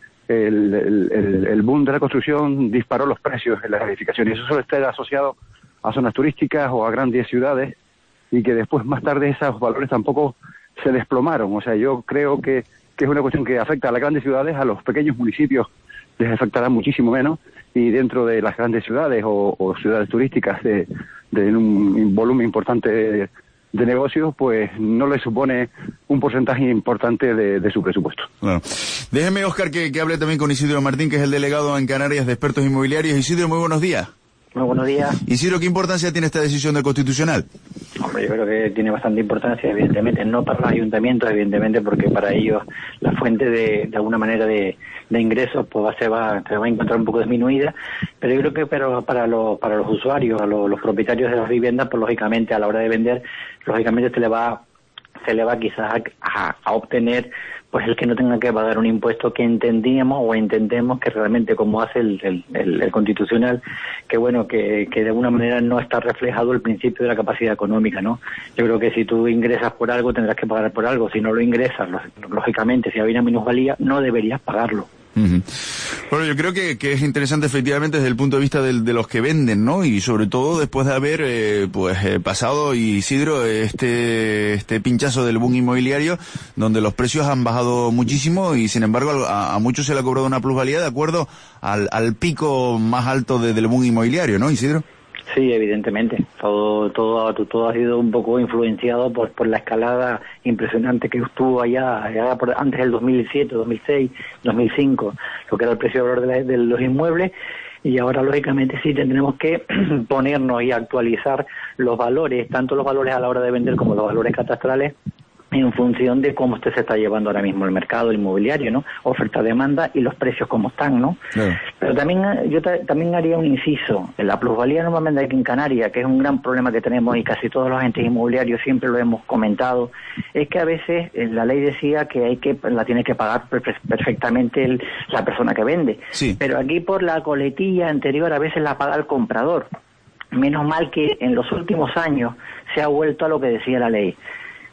el boom de la construcción disparó los precios en las edificaciones. Eso suele estar asociado a zonas turísticas o a grandes ciudades, y que después, más tarde, esos valores tampoco se desplomaron. O sea, yo creo que es una cuestión que afecta a las grandes ciudades. A los pequeños municipios les afectará muchísimo menos, y dentro de las grandes ciudades o ciudades turísticas de un volumen importante de negocios, pues no le supone un porcentaje importante de su presupuesto. Bueno, déjeme, Óscar, que hable también con Isidro Martín, que es el delegado en Canarias de Expertos Inmobiliarios. Isidro, muy buenos días. Muy buenos días. Isidro, ¿qué importancia tiene esta decisión del Constitucional? Hombre, yo creo que tiene bastante importancia, evidentemente, no para los ayuntamientos, evidentemente, porque para ellos la fuente de alguna manera de ingresos pues se va a encontrar un poco disminuida, pero yo creo que para los usuarios, a los propietarios de las viviendas, pues lógicamente a la hora de vender, lógicamente se le va quizás a obtener pues el que no tenga que pagar un impuesto que entendemos que realmente, como hace el Constitucional, que de alguna manera no está reflejado el principio de la capacidad económica, ¿no? Yo creo que si tú ingresas por algo tendrás que pagar por algo. Si no lo ingresas, lógicamente, si hay una minusvalía, no deberías pagarlo. Uh-huh. Bueno, yo creo que es interesante efectivamente desde el punto de vista de los que venden, ¿no? Y sobre todo después de haber pasado, Isidro, este pinchazo del boom inmobiliario, donde los precios han bajado muchísimo y sin embargo a muchos se le ha cobrado una plusvalía de acuerdo al pico más alto del boom inmobiliario, ¿no, Isidro? Sí, evidentemente. Todo ha sido un poco influenciado por la escalada impresionante que estuvo allá antes del 2007, 2006, 2005, lo que era el precio de valor de los inmuebles, y ahora lógicamente sí tendremos que ponernos y actualizar los valores, tanto los valores a la hora de vender como los valores catastrales, en función de cómo se está llevando ahora mismo el mercado inmobiliario, ¿no? Oferta-demanda y los precios como están, ¿no? Claro. Pero también yo también haría un inciso. La plusvalía normalmente aquí en Canarias, que es un gran problema que tenemos y casi todos los agentes inmobiliarios siempre lo hemos comentado, es que a veces la ley decía que la tiene que pagar perfectamente la persona que vende. Sí. Pero aquí por la coletilla anterior a veces la paga el comprador. Menos mal que en los últimos años se ha vuelto a lo que decía la ley.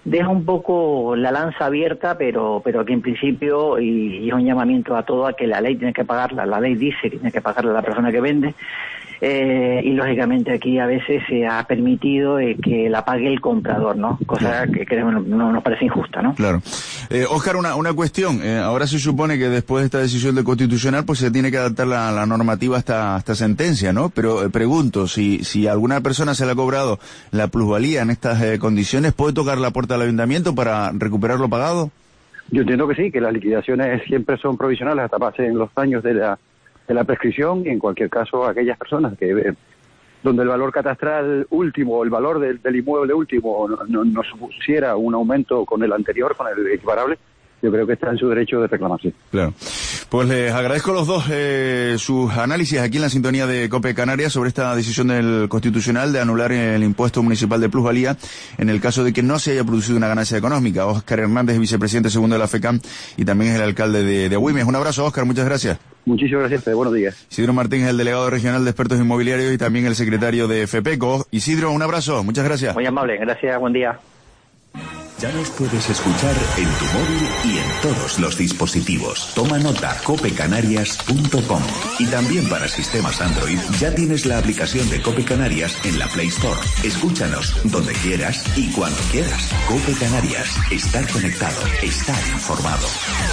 deja un poco la lanza abierta, pero que en principio, y es un llamamiento a todo, a que la ley tiene que pagarla, la ley dice que tiene que pagarla a la persona que vende, y lógicamente aquí a veces se ha permitido que la pague el comprador, ¿no? Cosa que no nos parece injusta, ¿no? Claro. Óscar, una cuestión. Ahora se supone que después de esta decisión del Constitucional, pues se tiene que adaptar la normativa a esta sentencia, ¿no? Pero pregunto, si a alguna persona se le ha cobrado la plusvalía en estas condiciones, ¿puede tocar la puerta del ayuntamiento para recuperar lo pagado? Yo entiendo que sí, que las liquidaciones siempre son provisionales hasta pasen los años de la prescripción, y en cualquier caso aquellas personas que donde el valor catastral último, el valor del inmueble último no supusiera un aumento con el anterior, con el equiparable, yo creo que está en su derecho de reclamarse. Claro. Pues les agradezco a los dos sus análisis aquí en la sintonía de COPE Canarias sobre esta decisión del Constitucional de anular el impuesto municipal de plusvalía en el caso de que no se haya producido una ganancia económica. Óscar Hernández, vicepresidente segundo de la FECAM, y también es el alcalde de Agüimes. Un abrazo, Óscar, muchas gracias. Muchísimas gracias, buenos días. Isidro Martín es el delegado regional de expertos inmobiliarios y también el secretario de FEPECO. Isidro, un abrazo, muchas gracias. Muy amable, gracias, buen día. Ya nos puedes escuchar en tu móvil y en todos los dispositivos. Toma nota, copecanarias.com. Y también para sistemas Android ya tienes la aplicación de Cope Canarias en la Play Store. Escúchanos donde quieras y cuando quieras. Cope Canarias. Estar conectado. Estar informado.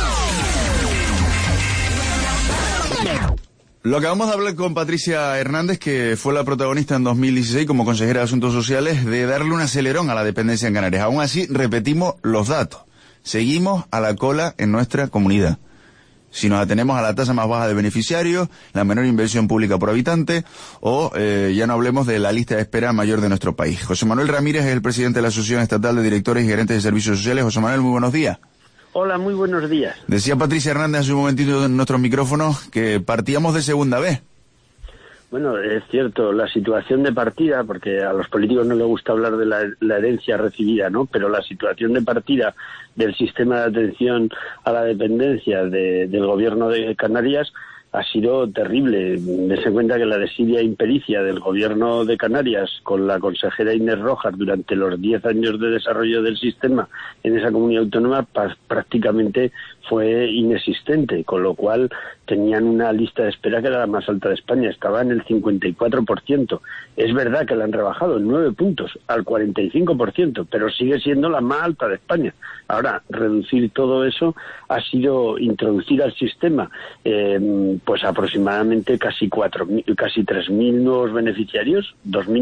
Lo acabamos de hablar con Patricia Hernández, que fue la protagonista en 2016 como consejera de Asuntos Sociales de darle un acelerón a la dependencia en Canarias. Aún así, repetimos los datos. Seguimos a la cola en nuestra comunidad. Si nos atenemos a la tasa más baja de beneficiarios, la menor inversión pública por habitante, o ya no hablemos de la lista de espera mayor de nuestro país. José Manuel Ramírez es el presidente de la Asociación Estatal de Directores y Gerentes de Servicios Sociales. José Manuel, muy buenos días. Hola, muy buenos días. Decía Patricia Hernández hace un momentito en nuestros micrófonos que partíamos de segunda vez. Bueno, es cierto, la situación de partida, porque a los políticos no les gusta hablar de la herencia recibida, ¿no? Pero la situación de partida del sistema de atención a la dependencia del gobierno de Canarias ha sido terrible. Dese cuenta que la desidia impericia del gobierno de Canarias con la consejera Inés Rojas durante los 10 años de desarrollo del sistema en esa comunidad autónoma prácticamente fue inexistente, con lo cual tenían una lista de espera que era la más alta de España, estaba en el 54%. Es verdad que la han rebajado en 9 puntos al 45%, pero sigue siendo la más alta de España. Ahora, reducir todo eso ha sido introducir al sistema pues aproximadamente casi 3.000 nuevos beneficiarios,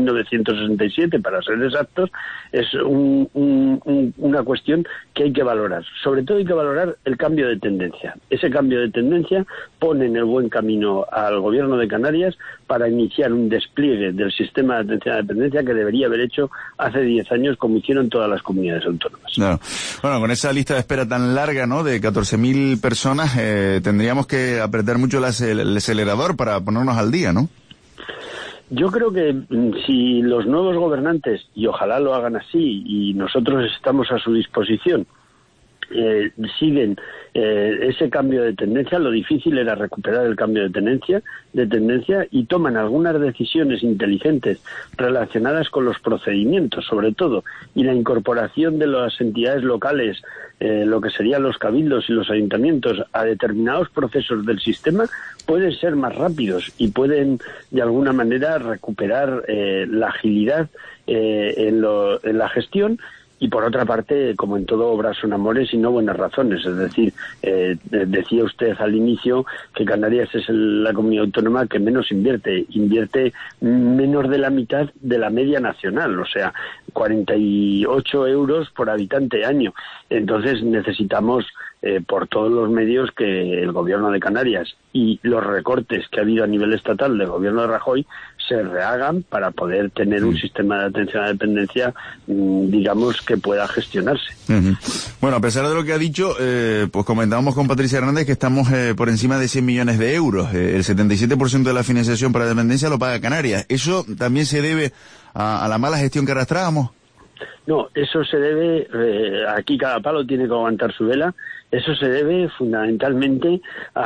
2.967 para ser exactos. Es una cuestión que hay que valorar. Sobre todo hay que valorar el cambio de tendencia. Ese cambio de tendencia pone en el buen camino al gobierno de Canarias para iniciar un despliegue del sistema de atención a la dependencia que debería haber hecho hace 10 años, como hicieron todas las comunidades autónomas. Claro. Bueno, con esa lista de espera tan larga, ¿no?, de 14.000 personas, tendríamos que apretar mucho el acelerador para ponernos al día, ¿no? Yo creo que si los nuevos gobernantes, y ojalá lo hagan así, y nosotros estamos a su disposición, siguen ese cambio de tendencia, lo difícil era recuperar el cambio de tendencia y toman algunas decisiones inteligentes relacionadas con los procedimientos, sobre todo, y la incorporación de las entidades locales, lo que serían los cabildos y los ayuntamientos, a determinados procesos del sistema, pueden ser más rápidos y pueden, de alguna manera, recuperar la agilidad en la gestión. Y por otra parte, como en todo, obras son amores y no buenas razones. Es decir, decía usted al inicio que Canarias es la comunidad autónoma que menos invierte menos de la mitad de la media nacional, o sea, 48 euros por habitante año. Entonces necesitamos por todos los medios que el gobierno de Canarias y los recortes que ha habido a nivel estatal del gobierno de Rajoy se rehagan para poder tener un sistema de atención a la dependencia, digamos, que pueda gestionarse. Bueno, a pesar de lo que ha dicho, pues comentábamos con Patricia Hernández que estamos por encima de 100 millones de euros. El 77% de la financiación para la dependencia lo paga Canarias. ¿Eso también se debe a la mala gestión que arrastrábamos? No, eso se debe, aquí cada palo tiene que aguantar su vela, eso se debe fundamentalmente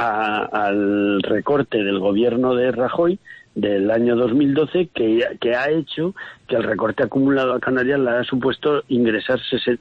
al recorte del gobierno de Rajoy del año 2012 que ha hecho que el recorte acumulado a Canarias le ha supuesto ingresar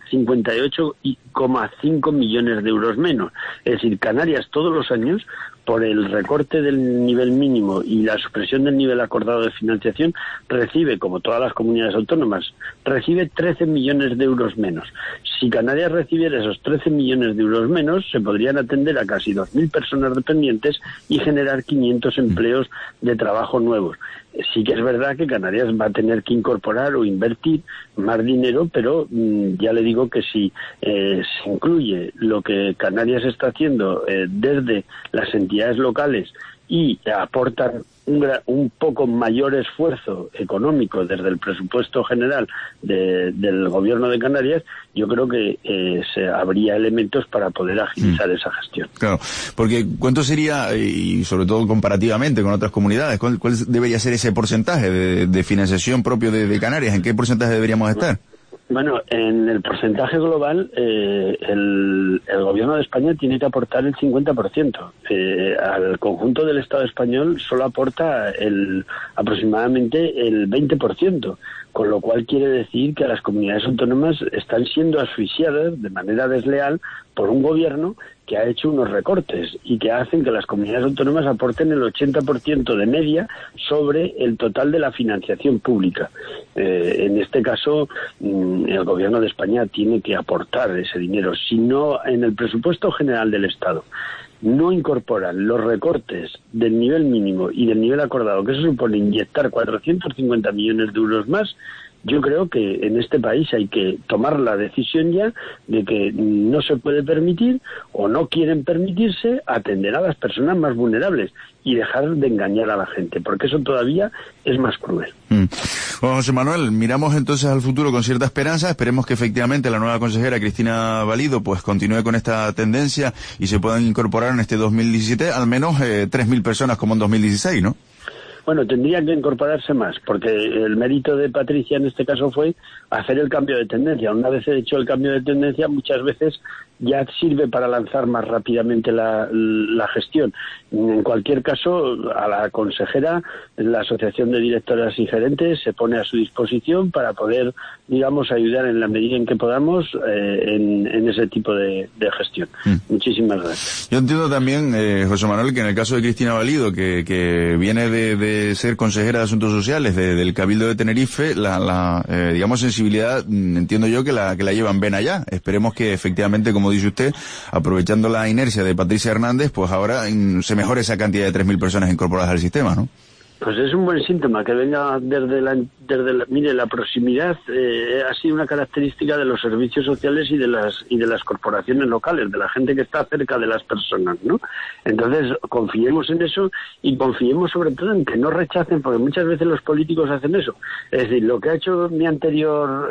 58,5 millones de euros menos. Es decir, Canarias todos los años, por el recorte del nivel mínimo y la supresión del nivel acordado de financiación, recibe, como todas las comunidades autónomas, recibe 13 millones de euros menos. Si Canarias recibiera esos 13 millones de euros menos, se podrían atender a casi 2.000 personas dependientes y generar 500 empleos de trabajo nuevos. Sí que es verdad que Canarias va a tener que incorporar o invertir más dinero, pero ya le digo que si se incluye lo que Canarias está haciendo desde las entidades locales y aportan un poco mayor esfuerzo económico desde el presupuesto general del gobierno de Canarias, yo creo que habría elementos para poder agilizar esa gestión. Claro, porque ¿cuánto sería, y sobre todo comparativamente con otras comunidades, cuál debería ser ese porcentaje de financiación propio de Canarias? ¿En qué porcentaje deberíamos estar? Bueno, en el porcentaje global, el gobierno de España tiene que aportar el 50%. Al conjunto del Estado español solo aporta aproximadamente el 20%, con lo cual quiere decir que las comunidades autónomas están siendo asfixiadas de manera desleal por un gobierno que ha hecho unos recortes y que hacen que las comunidades autónomas aporten el 80% de media sobre el total de la financiación pública. En este caso, el gobierno de España tiene que aportar ese dinero. Si no, en el presupuesto general del Estado no incorporan los recortes del nivel mínimo y del nivel acordado, que eso supone inyectar 450 millones de euros más, yo creo que en este país hay que tomar la decisión ya de que no se puede permitir o no quieren permitirse atender a las personas más vulnerables y dejar de engañar a la gente, porque eso todavía es más cruel. Bueno, José Manuel, miramos entonces al futuro con cierta esperanza. Esperemos que efectivamente la nueva consejera Cristina Valido pues continúe con esta tendencia y se puedan incorporar en este 2017 al menos 3.000 personas como en 2016, ¿no? Bueno, tendría que incorporarse más, porque el mérito de Patricia en este caso fue hacer el cambio de tendencia. Una vez hecho el cambio de tendencia, muchas veces ya sirve para lanzar más rápidamente la gestión. En cualquier caso, a la consejera, la Asociación de Directoras y Gerentes se pone a su disposición para poder, digamos, ayudar en la medida en que podamos en ese tipo de gestión. Muchísimas gracias. Yo entiendo también, José Manuel, que en el caso de Cristina Valido, que viene de ser consejera de Asuntos Sociales del Cabildo de Tenerife, digamos, sensibilidad, entiendo yo que la llevan bien allá. Esperemos que efectivamente, como dice usted, aprovechando la inercia de Patricia Hernández, pues ahora se mejore esa cantidad de 3.000 personas incorporadas al sistema, ¿no? Pues es un buen síntoma que venga mire, la proximidad ha sido una característica de los servicios sociales y de las corporaciones locales, de la gente que está cerca de las personas, ¿no? Entonces, confiemos en eso y confiemos sobre todo en que no rechacen, porque muchas veces los políticos hacen eso. Es decir, lo que ha hecho mi anterior,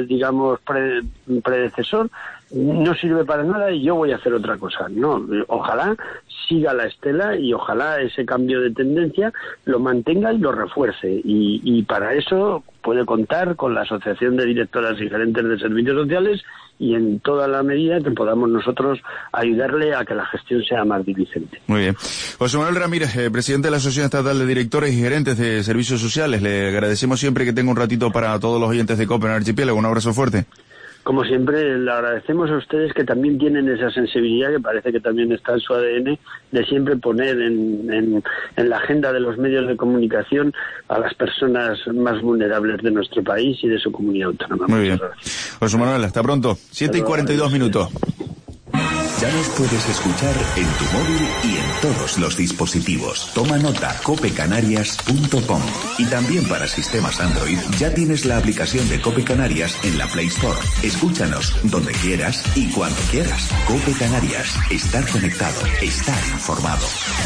predecesor, no sirve para nada y yo voy a hacer otra cosa. No, ojalá siga la estela y ojalá ese cambio de tendencia lo mantenga y lo refuerce. Y para eso puede contar con la Asociación de Directoras y Gerentes de Servicios Sociales y en toda la medida que podamos nosotros ayudarle a que la gestión sea más diligente. Muy bien. José Manuel Ramírez, presidente de la Asociación Estatal de Directores y Gerentes de Servicios Sociales, le agradecemos siempre que tenga un ratito para todos los oyentes de COPE en Archipiélago. Un abrazo fuerte. Como siempre, le agradecemos a ustedes que también tienen esa sensibilidad, que parece que también está en su ADN, de siempre poner en la agenda de los medios de comunicación a las personas más vulnerables de nuestro país y de su comunidad autónoma. Muy bien. José Manuel, hasta pronto. 7:42 minutos. Ya nos puedes escuchar en tu móvil y en todos los dispositivos. Toma nota, copecanarias.com. Y también para sistemas Android ya tienes la aplicación de Cope Canarias en la Play Store. Escúchanos donde quieras y cuando quieras. Cope Canarias. Estar conectado. Estar informado.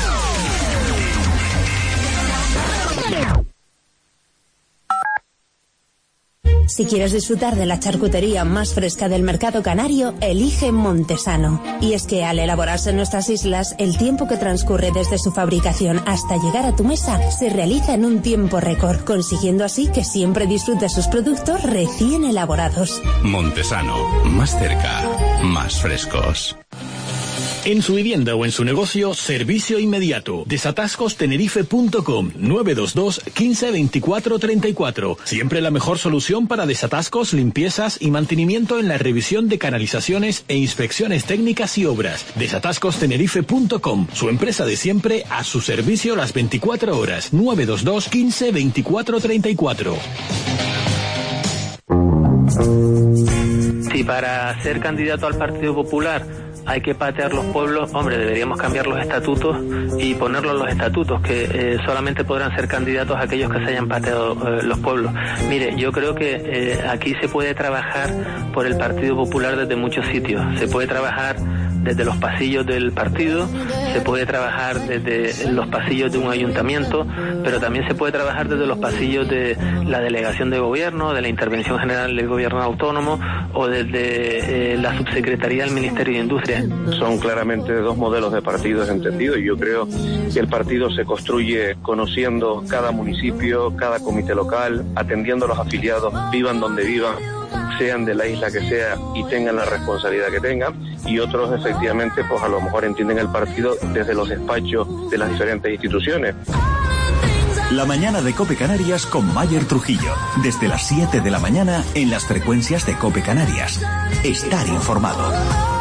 Si quieres disfrutar de la charcutería más fresca del mercado canario, elige Montesano. Y es que al elaborarse en nuestras islas, el tiempo que transcurre desde su fabricación hasta llegar a tu mesa se realiza en un tiempo récord, consiguiendo así que siempre disfrutes sus productos recién elaborados. Montesano, más cerca, más frescos. En su vivienda o en su negocio, servicio inmediato. Desatascostenerife.com 922 15 24 34. Siempre la mejor solución para desatascos, limpiezas y mantenimiento en la revisión de canalizaciones e inspecciones técnicas y obras. Desatascostenerife.com, su empresa de siempre a su servicio las 24 horas. 922 15 24 34. Si para ser candidato al Partido Popular hay que patear los pueblos, hombre, deberíamos cambiar los estatutos y ponerlos en los estatutos, que solamente podrán ser candidatos aquellos que se hayan pateado los pueblos. Mire, yo creo que aquí se puede trabajar por el Partido Popular desde muchos sitios. Se puede trabajar desde los pasillos del partido, se puede trabajar desde los pasillos de un ayuntamiento, pero también se puede trabajar desde los pasillos de la delegación de gobierno, de la intervención general del gobierno autónomo o desde la subsecretaría del Ministerio de Industria. Son claramente dos modelos de partidos entendidos y yo creo que el partido se construye conociendo cada municipio, cada comité local, atendiendo a los afiliados, vivan donde vivan, sean de la isla que sea y tengan la responsabilidad que tengan, y otros efectivamente pues a lo mejor entienden el partido desde los despachos de las diferentes instituciones. La mañana de COPE Canarias con Mayer Trujillo, desde las 7 de la mañana en las frecuencias de COPE Canarias. Estar informado.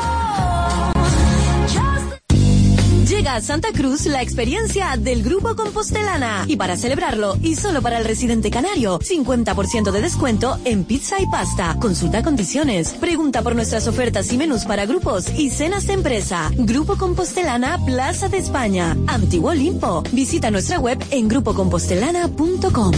Llega a Santa Cruz la experiencia del Grupo Compostelana. Y para celebrarlo, y solo para el residente canario, 50% de descuento en pizza y pasta. Consulta condiciones. Pregunta por nuestras ofertas y menús para grupos y cenas de empresa. Grupo Compostelana, Plaza de España. Antiguo Olimpo. Visita nuestra web en grupocompostelana.com.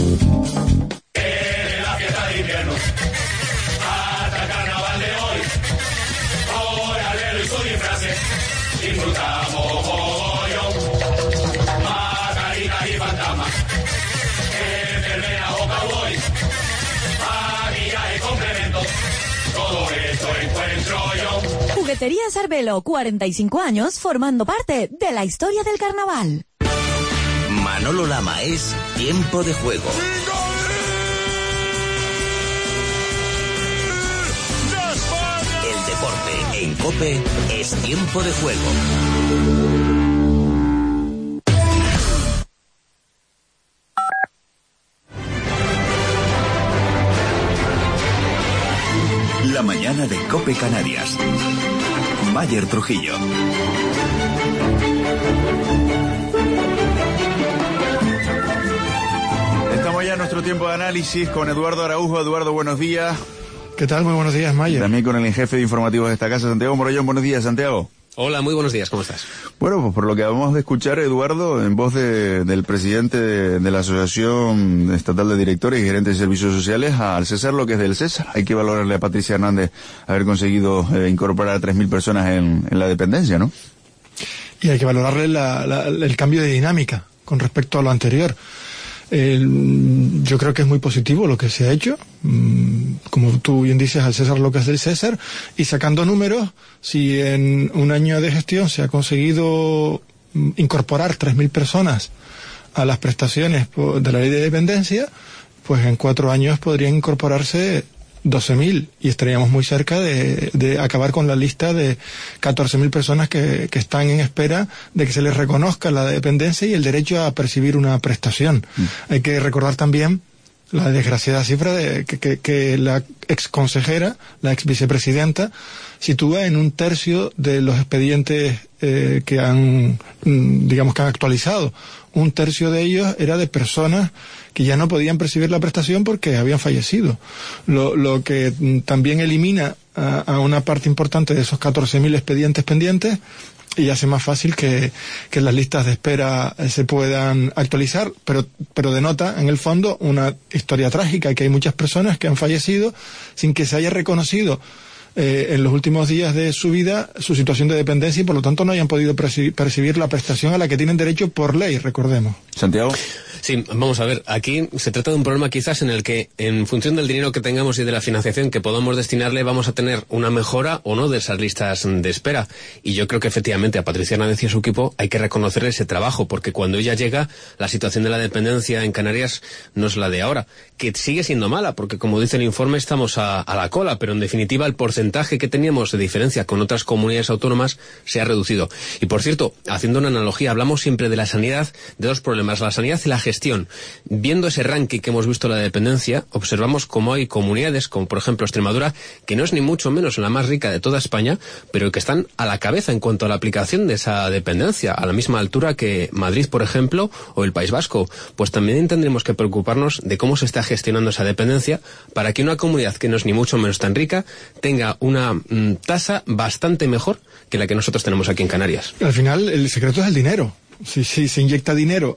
Disfrutamos mogollón, macaritas y fantasmas, enfermeras o cowboys, maquillaje y complementos, todo esto encuentro yo. Jugueterías Arbelo, 45 años formando parte de la historia del carnaval. Manolo Lama es Tiempo de Juego. El deporte en COPE es Tiempo de Juego. La mañana de COPE Canarias. Mayer Trujillo. Estamos ya en nuestro tiempo de análisis con Eduardo Araujo. Eduardo, buenos días. ¿Qué tal? Muy buenos días, Mayer. También con el jefe de informativos de esta casa, Santiago Morollón. Buenos días, Santiago. Hola, muy buenos días, ¿cómo estás? Bueno, pues por lo que acabamos de escuchar, Eduardo, en voz del presidente de la Asociación Estatal de Directores y Gerentes de Servicios Sociales, al César lo que es del César. Hay que valorarle a Patricia Hernández haber conseguido incorporar a 3.000 personas en la dependencia, ¿no? Y hay que valorarle el cambio de dinámica con respecto a lo anterior. Yo creo que es muy positivo lo que se ha hecho, como tú bien dices, al César lo que es del César, y sacando números, si en un año de gestión se ha conseguido incorporar 3.000 personas a las prestaciones de la ley de dependencia, pues en 4 años podrían incorporarse 12.000 y estaríamos muy cerca de acabar con la lista de 14.000 personas que están en espera de que se les reconozca la dependencia y el derecho a percibir una prestación. Hay que recordar también la desgraciada cifra de que la ex consejera, la ex vicepresidenta, sitúa en 1/3 de los expedientes que han actualizado. 1/3 de ellos era de personas que ya no podían percibir la prestación porque habían fallecido. Lo que también elimina a una parte importante de esos 14.000 expedientes pendientes y hace más fácil que las listas de espera se puedan actualizar, pero denota en el fondo una historia trágica, que hay muchas personas que han fallecido sin que se haya reconocido en los últimos días de su vida su situación de dependencia y por lo tanto no hayan podido percibir la prestación a la que tienen derecho por ley, recordemos. Santiago. Sí, vamos a ver, aquí se trata de un problema quizás en el que, en función del dinero que tengamos y de la financiación que podamos destinarle, vamos a tener una mejora o no de esas listas de espera. Y yo creo que efectivamente a Patricia Hernández y a su equipo hay que reconocerle ese trabajo, porque cuando ella llega, la situación de la dependencia en Canarias no es la de ahora, que sigue siendo mala, porque como dice el informe estamos a la cola, pero en definitiva el porcentaje porcentaje que teníamos de diferencia con otras comunidades autónomas se ha reducido. Y por cierto, haciendo una analogía, hablamos siempre de la sanidad, de dos problemas, la sanidad y la gestión. Viendo ese ranking que hemos visto de la dependencia, observamos cómo hay comunidades, como por ejemplo Extremadura, que no es ni mucho menos la más rica de toda España, pero que están a la cabeza en cuanto a la aplicación de esa dependencia, a la misma altura que Madrid, por ejemplo, o el País Vasco. Pues también tendremos que preocuparnos de cómo se está gestionando esa dependencia para que una comunidad que no es ni mucho menos tan rica tenga una tasa bastante mejor que la que nosotros tenemos aquí en Canarias. Al final, el secreto es el dinero. Si se inyecta dinero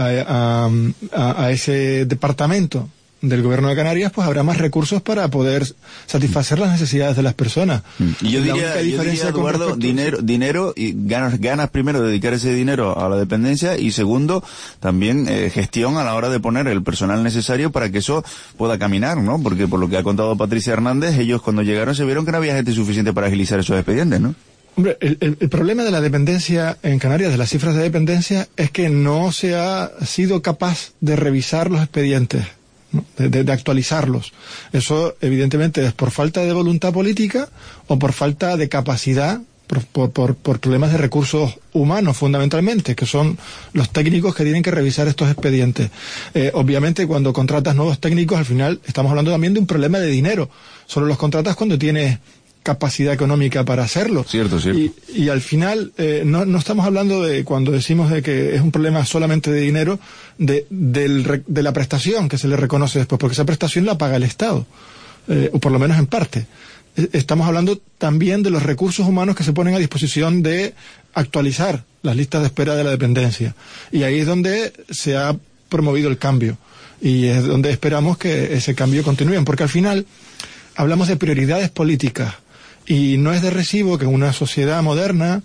a ese departamento del gobierno de Canarias, pues habrá más recursos para poder satisfacer las necesidades de las personas. Y yo diría, Eduardo, dinero y ganas primero de dedicar ese dinero a la dependencia y segundo, también gestión a la hora de poner el personal necesario para que eso pueda caminar, ¿no? Porque por lo que ha contado Patricia Hernández, ellos cuando llegaron se vieron que no había gente suficiente para agilizar esos expedientes, ¿no? Hombre, el problema de la dependencia en Canarias, de las cifras de dependencia, es que no se ha sido capaz de revisar los expedientes, ¿no? de actualizarlos. Eso, evidentemente, es por falta de voluntad política o por falta de capacidad, por problemas de recursos humanos, fundamentalmente, que son los técnicos que tienen que revisar estos expedientes. Obviamente, cuando contratas nuevos técnicos, al final estamos hablando también de un problema de dinero. Solo los contratas cuando tienes capacidad económica para hacerlo. Cierto. Y al final, no estamos hablando de, cuando decimos de que es un problema solamente de dinero, de la prestación que se le reconoce después, porque esa prestación la paga el Estado, o por lo menos en parte. Estamos hablando también de los recursos humanos que se ponen a disposición de actualizar las listas de espera de la dependencia. Y ahí es donde se ha promovido el cambio. Y es donde esperamos que ese cambio continúe, porque al final hablamos de prioridades políticas. Y no es de recibo que en una sociedad moderna,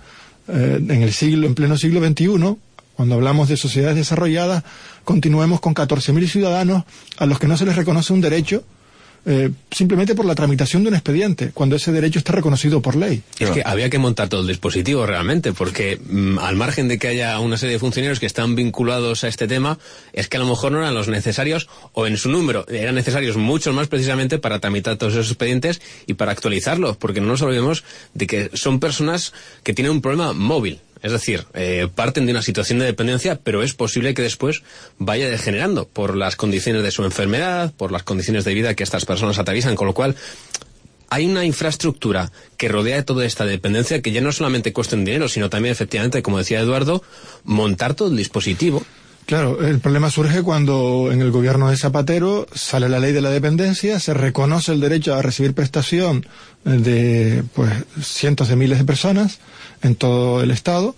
en pleno siglo XXI, cuando hablamos de sociedades desarrolladas, continuemos con 14.000 ciudadanos a los que no se les reconoce un derecho simplemente por la tramitación de un expediente, cuando ese derecho está reconocido por ley. Es que había que montar todo el dispositivo realmente, porque al margen de que haya una serie de funcionarios que están vinculados a este tema, es que a lo mejor no eran los necesarios, o en su número eran necesarios muchos más precisamente para tramitar todos esos expedientes y para actualizarlos, porque no nos olvidemos de que son personas que tienen un problema móvil. Es decir, parten de una situación de dependencia, pero es posible que después vaya degenerando por las condiciones de su enfermedad, por las condiciones de vida que estas personas atraviesan, con lo cual hay una infraestructura que rodea toda esta dependencia que ya no solamente cuesta en dinero, sino también, efectivamente, como decía Eduardo, montar todo el dispositivo. Claro, el problema surge cuando en el gobierno de Zapatero sale la ley de la dependencia, se reconoce el derecho a recibir prestación de cientos de miles de personas en todo el Estado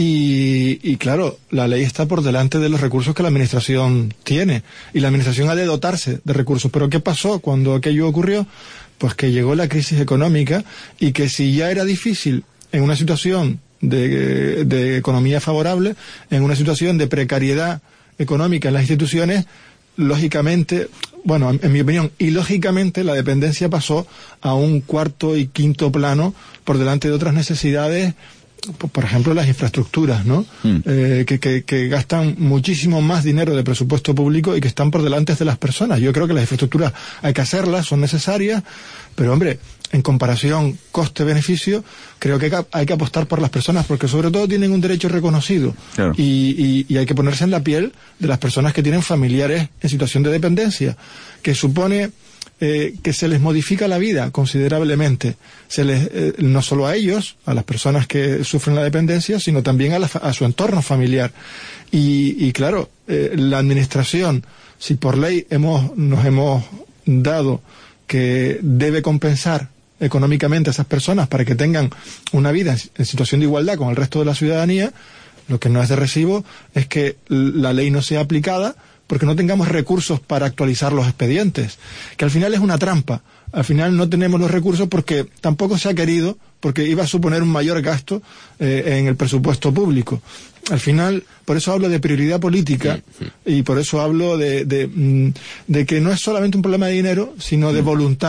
y claro, la ley está por delante de los recursos que la Administración tiene y la Administración ha de dotarse de recursos. Pero ¿qué pasó cuando aquello ocurrió? Pues que llegó la crisis económica y que si ya era difícil en una situación de economía favorable, en una situación de precariedad económica en las instituciones, lógicamente, en mi opinión, ilógicamente la dependencia pasó a un cuarto y quinto plano por delante de otras necesidades, por ejemplo las infraestructuras, ¿no? Que gastan muchísimo más dinero de presupuesto público y que están por delante de las personas. Yo creo que las infraestructuras hay que hacerlas, son necesarias, pero hombre, en comparación coste-beneficio, creo que hay que apostar por las personas, porque sobre todo tienen un derecho reconocido. Claro. Y hay que ponerse en la piel de las personas que tienen familiares en situación de dependencia, que supone que se les modifica la vida considerablemente, no solo a ellos, a las personas que sufren la dependencia, sino también a su entorno familiar. Y claro, la Administración, si por ley nos hemos dado que debe compensar económicamente a esas personas para que tengan una vida en situación de igualdad con el resto de la ciudadanía, lo que no es de recibo es que la ley no sea aplicada porque no tengamos recursos para actualizar los expedientes, que al final es una trampa. Al final no tenemos los recursos porque tampoco se ha querido, porque iba a suponer un mayor gasto en el presupuesto público. Al final, por eso hablo de prioridad política y por eso hablo de que no es solamente un problema de dinero, sino de voluntad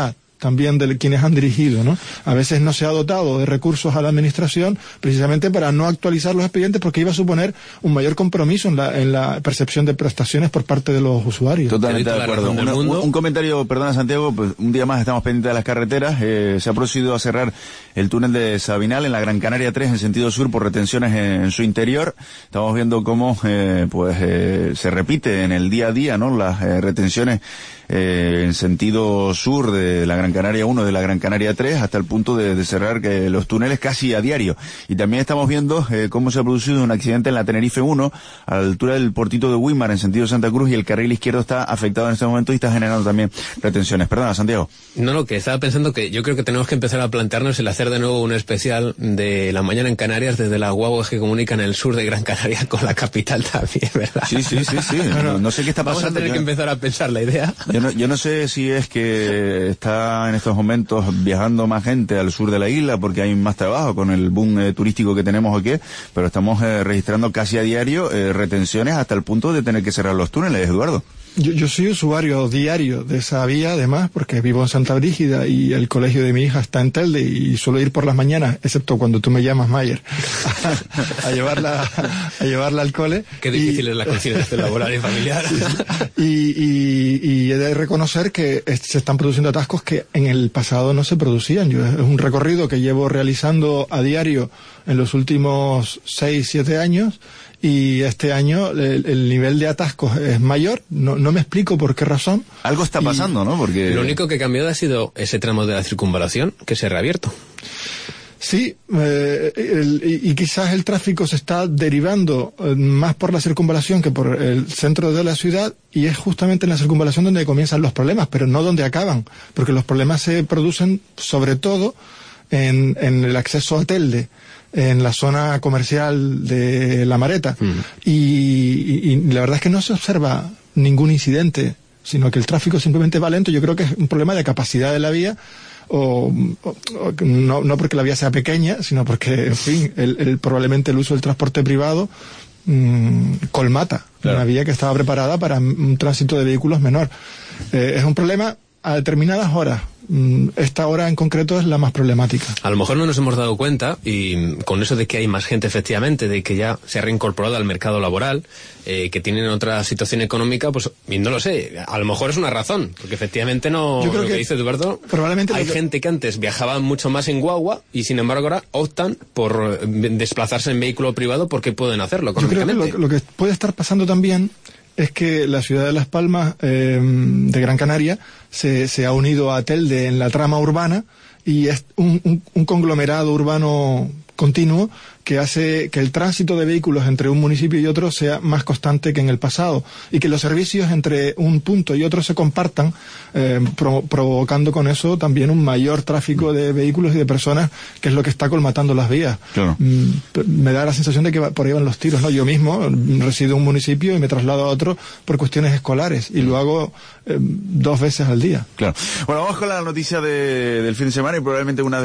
también de quienes han dirigido, ¿no? A veces no se ha dotado de recursos a la administración precisamente para no actualizar los expedientes, porque iba a suponer un mayor compromiso en la percepción de prestaciones por parte de los usuarios. Totalmente de acuerdo. Un comentario, perdona Santiago, pues un día más estamos pendientes de las carreteras. Se ha procedido a cerrar el túnel de Sabinal en la Gran Canaria 3 en sentido sur por retenciones en su interior. Estamos viendo cómo se repite en el día a día, ¿no? Las retenciones en sentido sur de la Gran Canaria 1, de la Gran Canaria 3, hasta el punto de cerrar los túneles casi a diario. Y también estamos viendo cómo se ha producido un accidente en la Tenerife 1, a la altura del portito de Guimar, en sentido Santa Cruz, y el carril izquierdo está afectado en este momento y está generando también retenciones. Perdona, Santiago. No, que estaba pensando que yo creo que tenemos que empezar a plantearnos el hacer de nuevo un especial de la mañana en Canarias desde las guaguas que comunican el sur de Gran Canaria con la capital también, ¿verdad? Sí. No sé qué está pasando. Vamos a tener que empezar a pensar la idea. Yo no sé si es que está en estos momentos viajando más gente al sur de la isla porque hay más trabajo con el boom turístico que tenemos o qué, pero estamos registrando casi a diario retenciones hasta el punto de tener que cerrar los túneles, Eduardo. Yo soy usuario diario de esa vía, además, porque vivo en Santa Brígida y el colegio de mi hija está en Telde y suelo ir por las mañanas, excepto cuando tú me llamas, Mayer, a llevarla al cole. Qué difícil es la conciliación laboral y familiar. Y he de reconocer que se están produciendo atascos que en el pasado no se producían. Es un recorrido que llevo realizando a diario en los últimos 6-7 años. Y este año el nivel de atascos es mayor, no me explico por qué razón. Algo está pasando, ¿no? Porque lo único que ha cambiado ha sido ese tramo de la circunvalación que se ha reabierto. Sí, y quizás el tráfico se está derivando más por la circunvalación que por el centro de la ciudad, y es justamente en la circunvalación donde comienzan los problemas, pero no donde acaban, porque los problemas se producen sobre todo en el acceso a Telde, en la zona comercial de La Mareta, y la verdad es que no se observa ningún incidente, sino que el tráfico simplemente va lento. Yo creo que es un problema de capacidad de la vía, o no porque la vía sea pequeña, sino porque, en fin, probablemente el uso del transporte privado colmata una vía que estaba preparada para un tránsito de vehículos menor. Es un problema a determinadas horas. Esta hora en concreto es la más problemática. A lo mejor no nos hemos dado cuenta, y con eso de que hay más gente efectivamente, de que ya se ha reincorporado al mercado laboral, que tienen otra situación económica, pues, y no lo sé, a lo mejor es una razón, porque efectivamente no, yo creo lo que dice Eduardo, probablemente hay gente que antes viajaba mucho más en guagua y sin embargo ahora optan por desplazarse en vehículo privado porque pueden hacerlo económicamente. Yo creo que lo que puede estar pasando también es que la ciudad de Las Palmas de Gran Canaria se ha unido a Telde en la trama urbana, y es un conglomerado urbano continuo que hace que el tránsito de vehículos entre un municipio y otro sea más constante que en el pasado, y que los servicios entre un punto y otro se compartan, provocando con eso también un mayor tráfico de vehículos y de personas, que es lo que está colmatando las vías. Claro. Me da la sensación de que por ahí van los tiros, ¿no? Yo mismo resido en un municipio y me traslado a otro por cuestiones escolares, y lo hago 2 veces al día. Claro. Bueno, vamos con la noticia del fin de semana, y probablemente una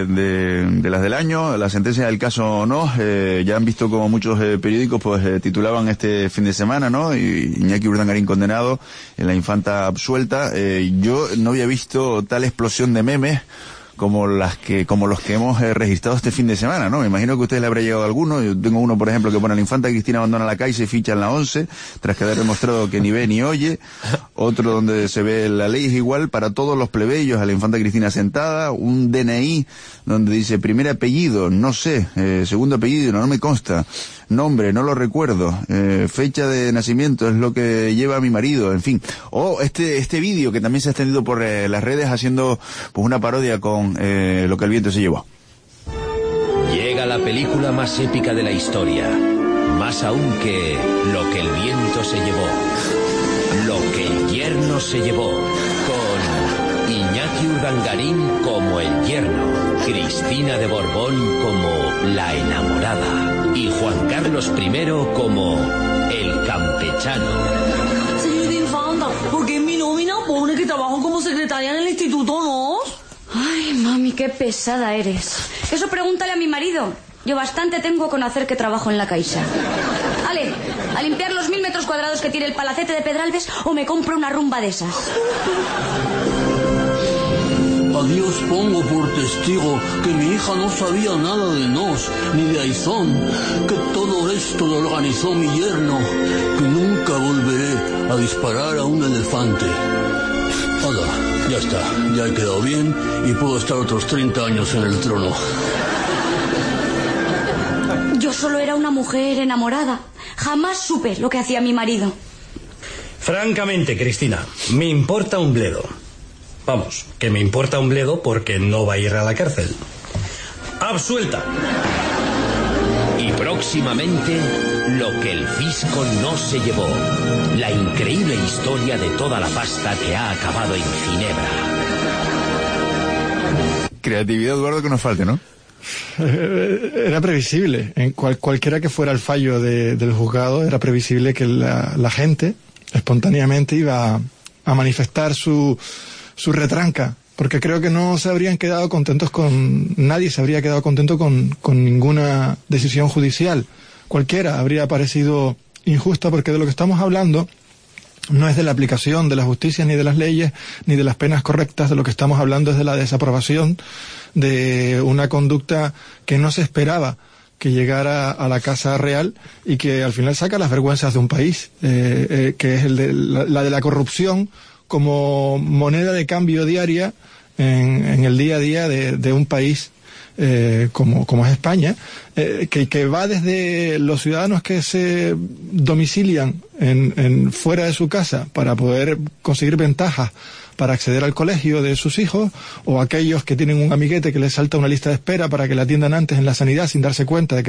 de las del año, la sentencia del caso No. Ya han visto como muchos periódicos pues titulaban este fin de semana, ¿no? Y Iñaki Urdangarín condenado, la infanta absuelta. Yo no había visto tal explosión de memes como los que hemos registrado este fin de semana, ¿no? Me imagino que a ustedes le habrá llegado alguno. Yo tengo uno, por ejemplo, que pone: la infanta Cristina abandona la calle y se ficha en la 11, tras quedar demostrado que ni ve ni oye. Otro donde se ve la ley es igual para todos los plebeyos, a la infanta Cristina sentada. Un DNI donde dice primer apellido, no sé, segundo apellido, no me consta, nombre, no lo recuerdo, fecha de nacimiento es lo que lleva a mi marido, en fin. O este vídeo que también se ha extendido por las redes haciendo pues una parodia con Lo que el viento se llevó. Llega la película más épica de la historia, más aún que Lo que el viento se llevó, Lo que el yerno se llevó, con Iñaki Urdangarín como el yerno, Cristina de Borbón como la enamorada y Juan Carlos I como el campechano. Señorita infanta, ¿por qué en mi nómina pone que trabajo como secretaria en el instituto, no? Ay, mami, qué pesada eres. Eso pregúntale a mi marido. Yo bastante tengo con hacer que trabajo en la Caixa. Ale, a limpiar los 1000 metros cuadrados que tiene el palacete de Pedralbes, o me compro una rumba de esas. A Dios pongo por testigo que mi hija no sabía nada de Nos ni de Aizón, que todo esto lo organizó mi yerno, que nunca volveré a disparar a un elefante. Hala, ya está, ya he quedado bien y puedo estar otros 30 años en el trono. Yo solo era una mujer enamorada. Jamás supe lo que hacía mi marido. Francamente, Cristina, me importa un bledo. Vamos, que me importa un bledo porque no va a ir a la cárcel. ¡Absuelta! Y próximamente, lo que el fisco no se llevó. La increíble historia de toda la pasta que ha acabado en Ginebra. Creatividad, Eduardo, que nos falte, ¿no? Era previsible. En cualquiera que fuera el fallo del juzgado, era previsible que la gente espontáneamente iba a manifestar su retranca, porque creo que no se habrían quedado contentos nadie se habría quedado contento con ninguna decisión judicial. Cualquiera habría parecido injusta, porque de lo que estamos hablando no es de la aplicación de la justicia, ni de las leyes, ni de las penas correctas. De lo que estamos hablando es de la desaprobación de una conducta que no se esperaba que llegara a la Casa Real y que al final saca las vergüenzas de un país, que es la de la corrupción como moneda de cambio diaria en el día a día de un país como es España, que va desde los ciudadanos que se domicilian fuera de su casa para poder conseguir ventajas para acceder al colegio de sus hijos, o aquellos que tienen un amiguete que les salta una lista de espera para que le atiendan antes en la sanidad sin darse cuenta de que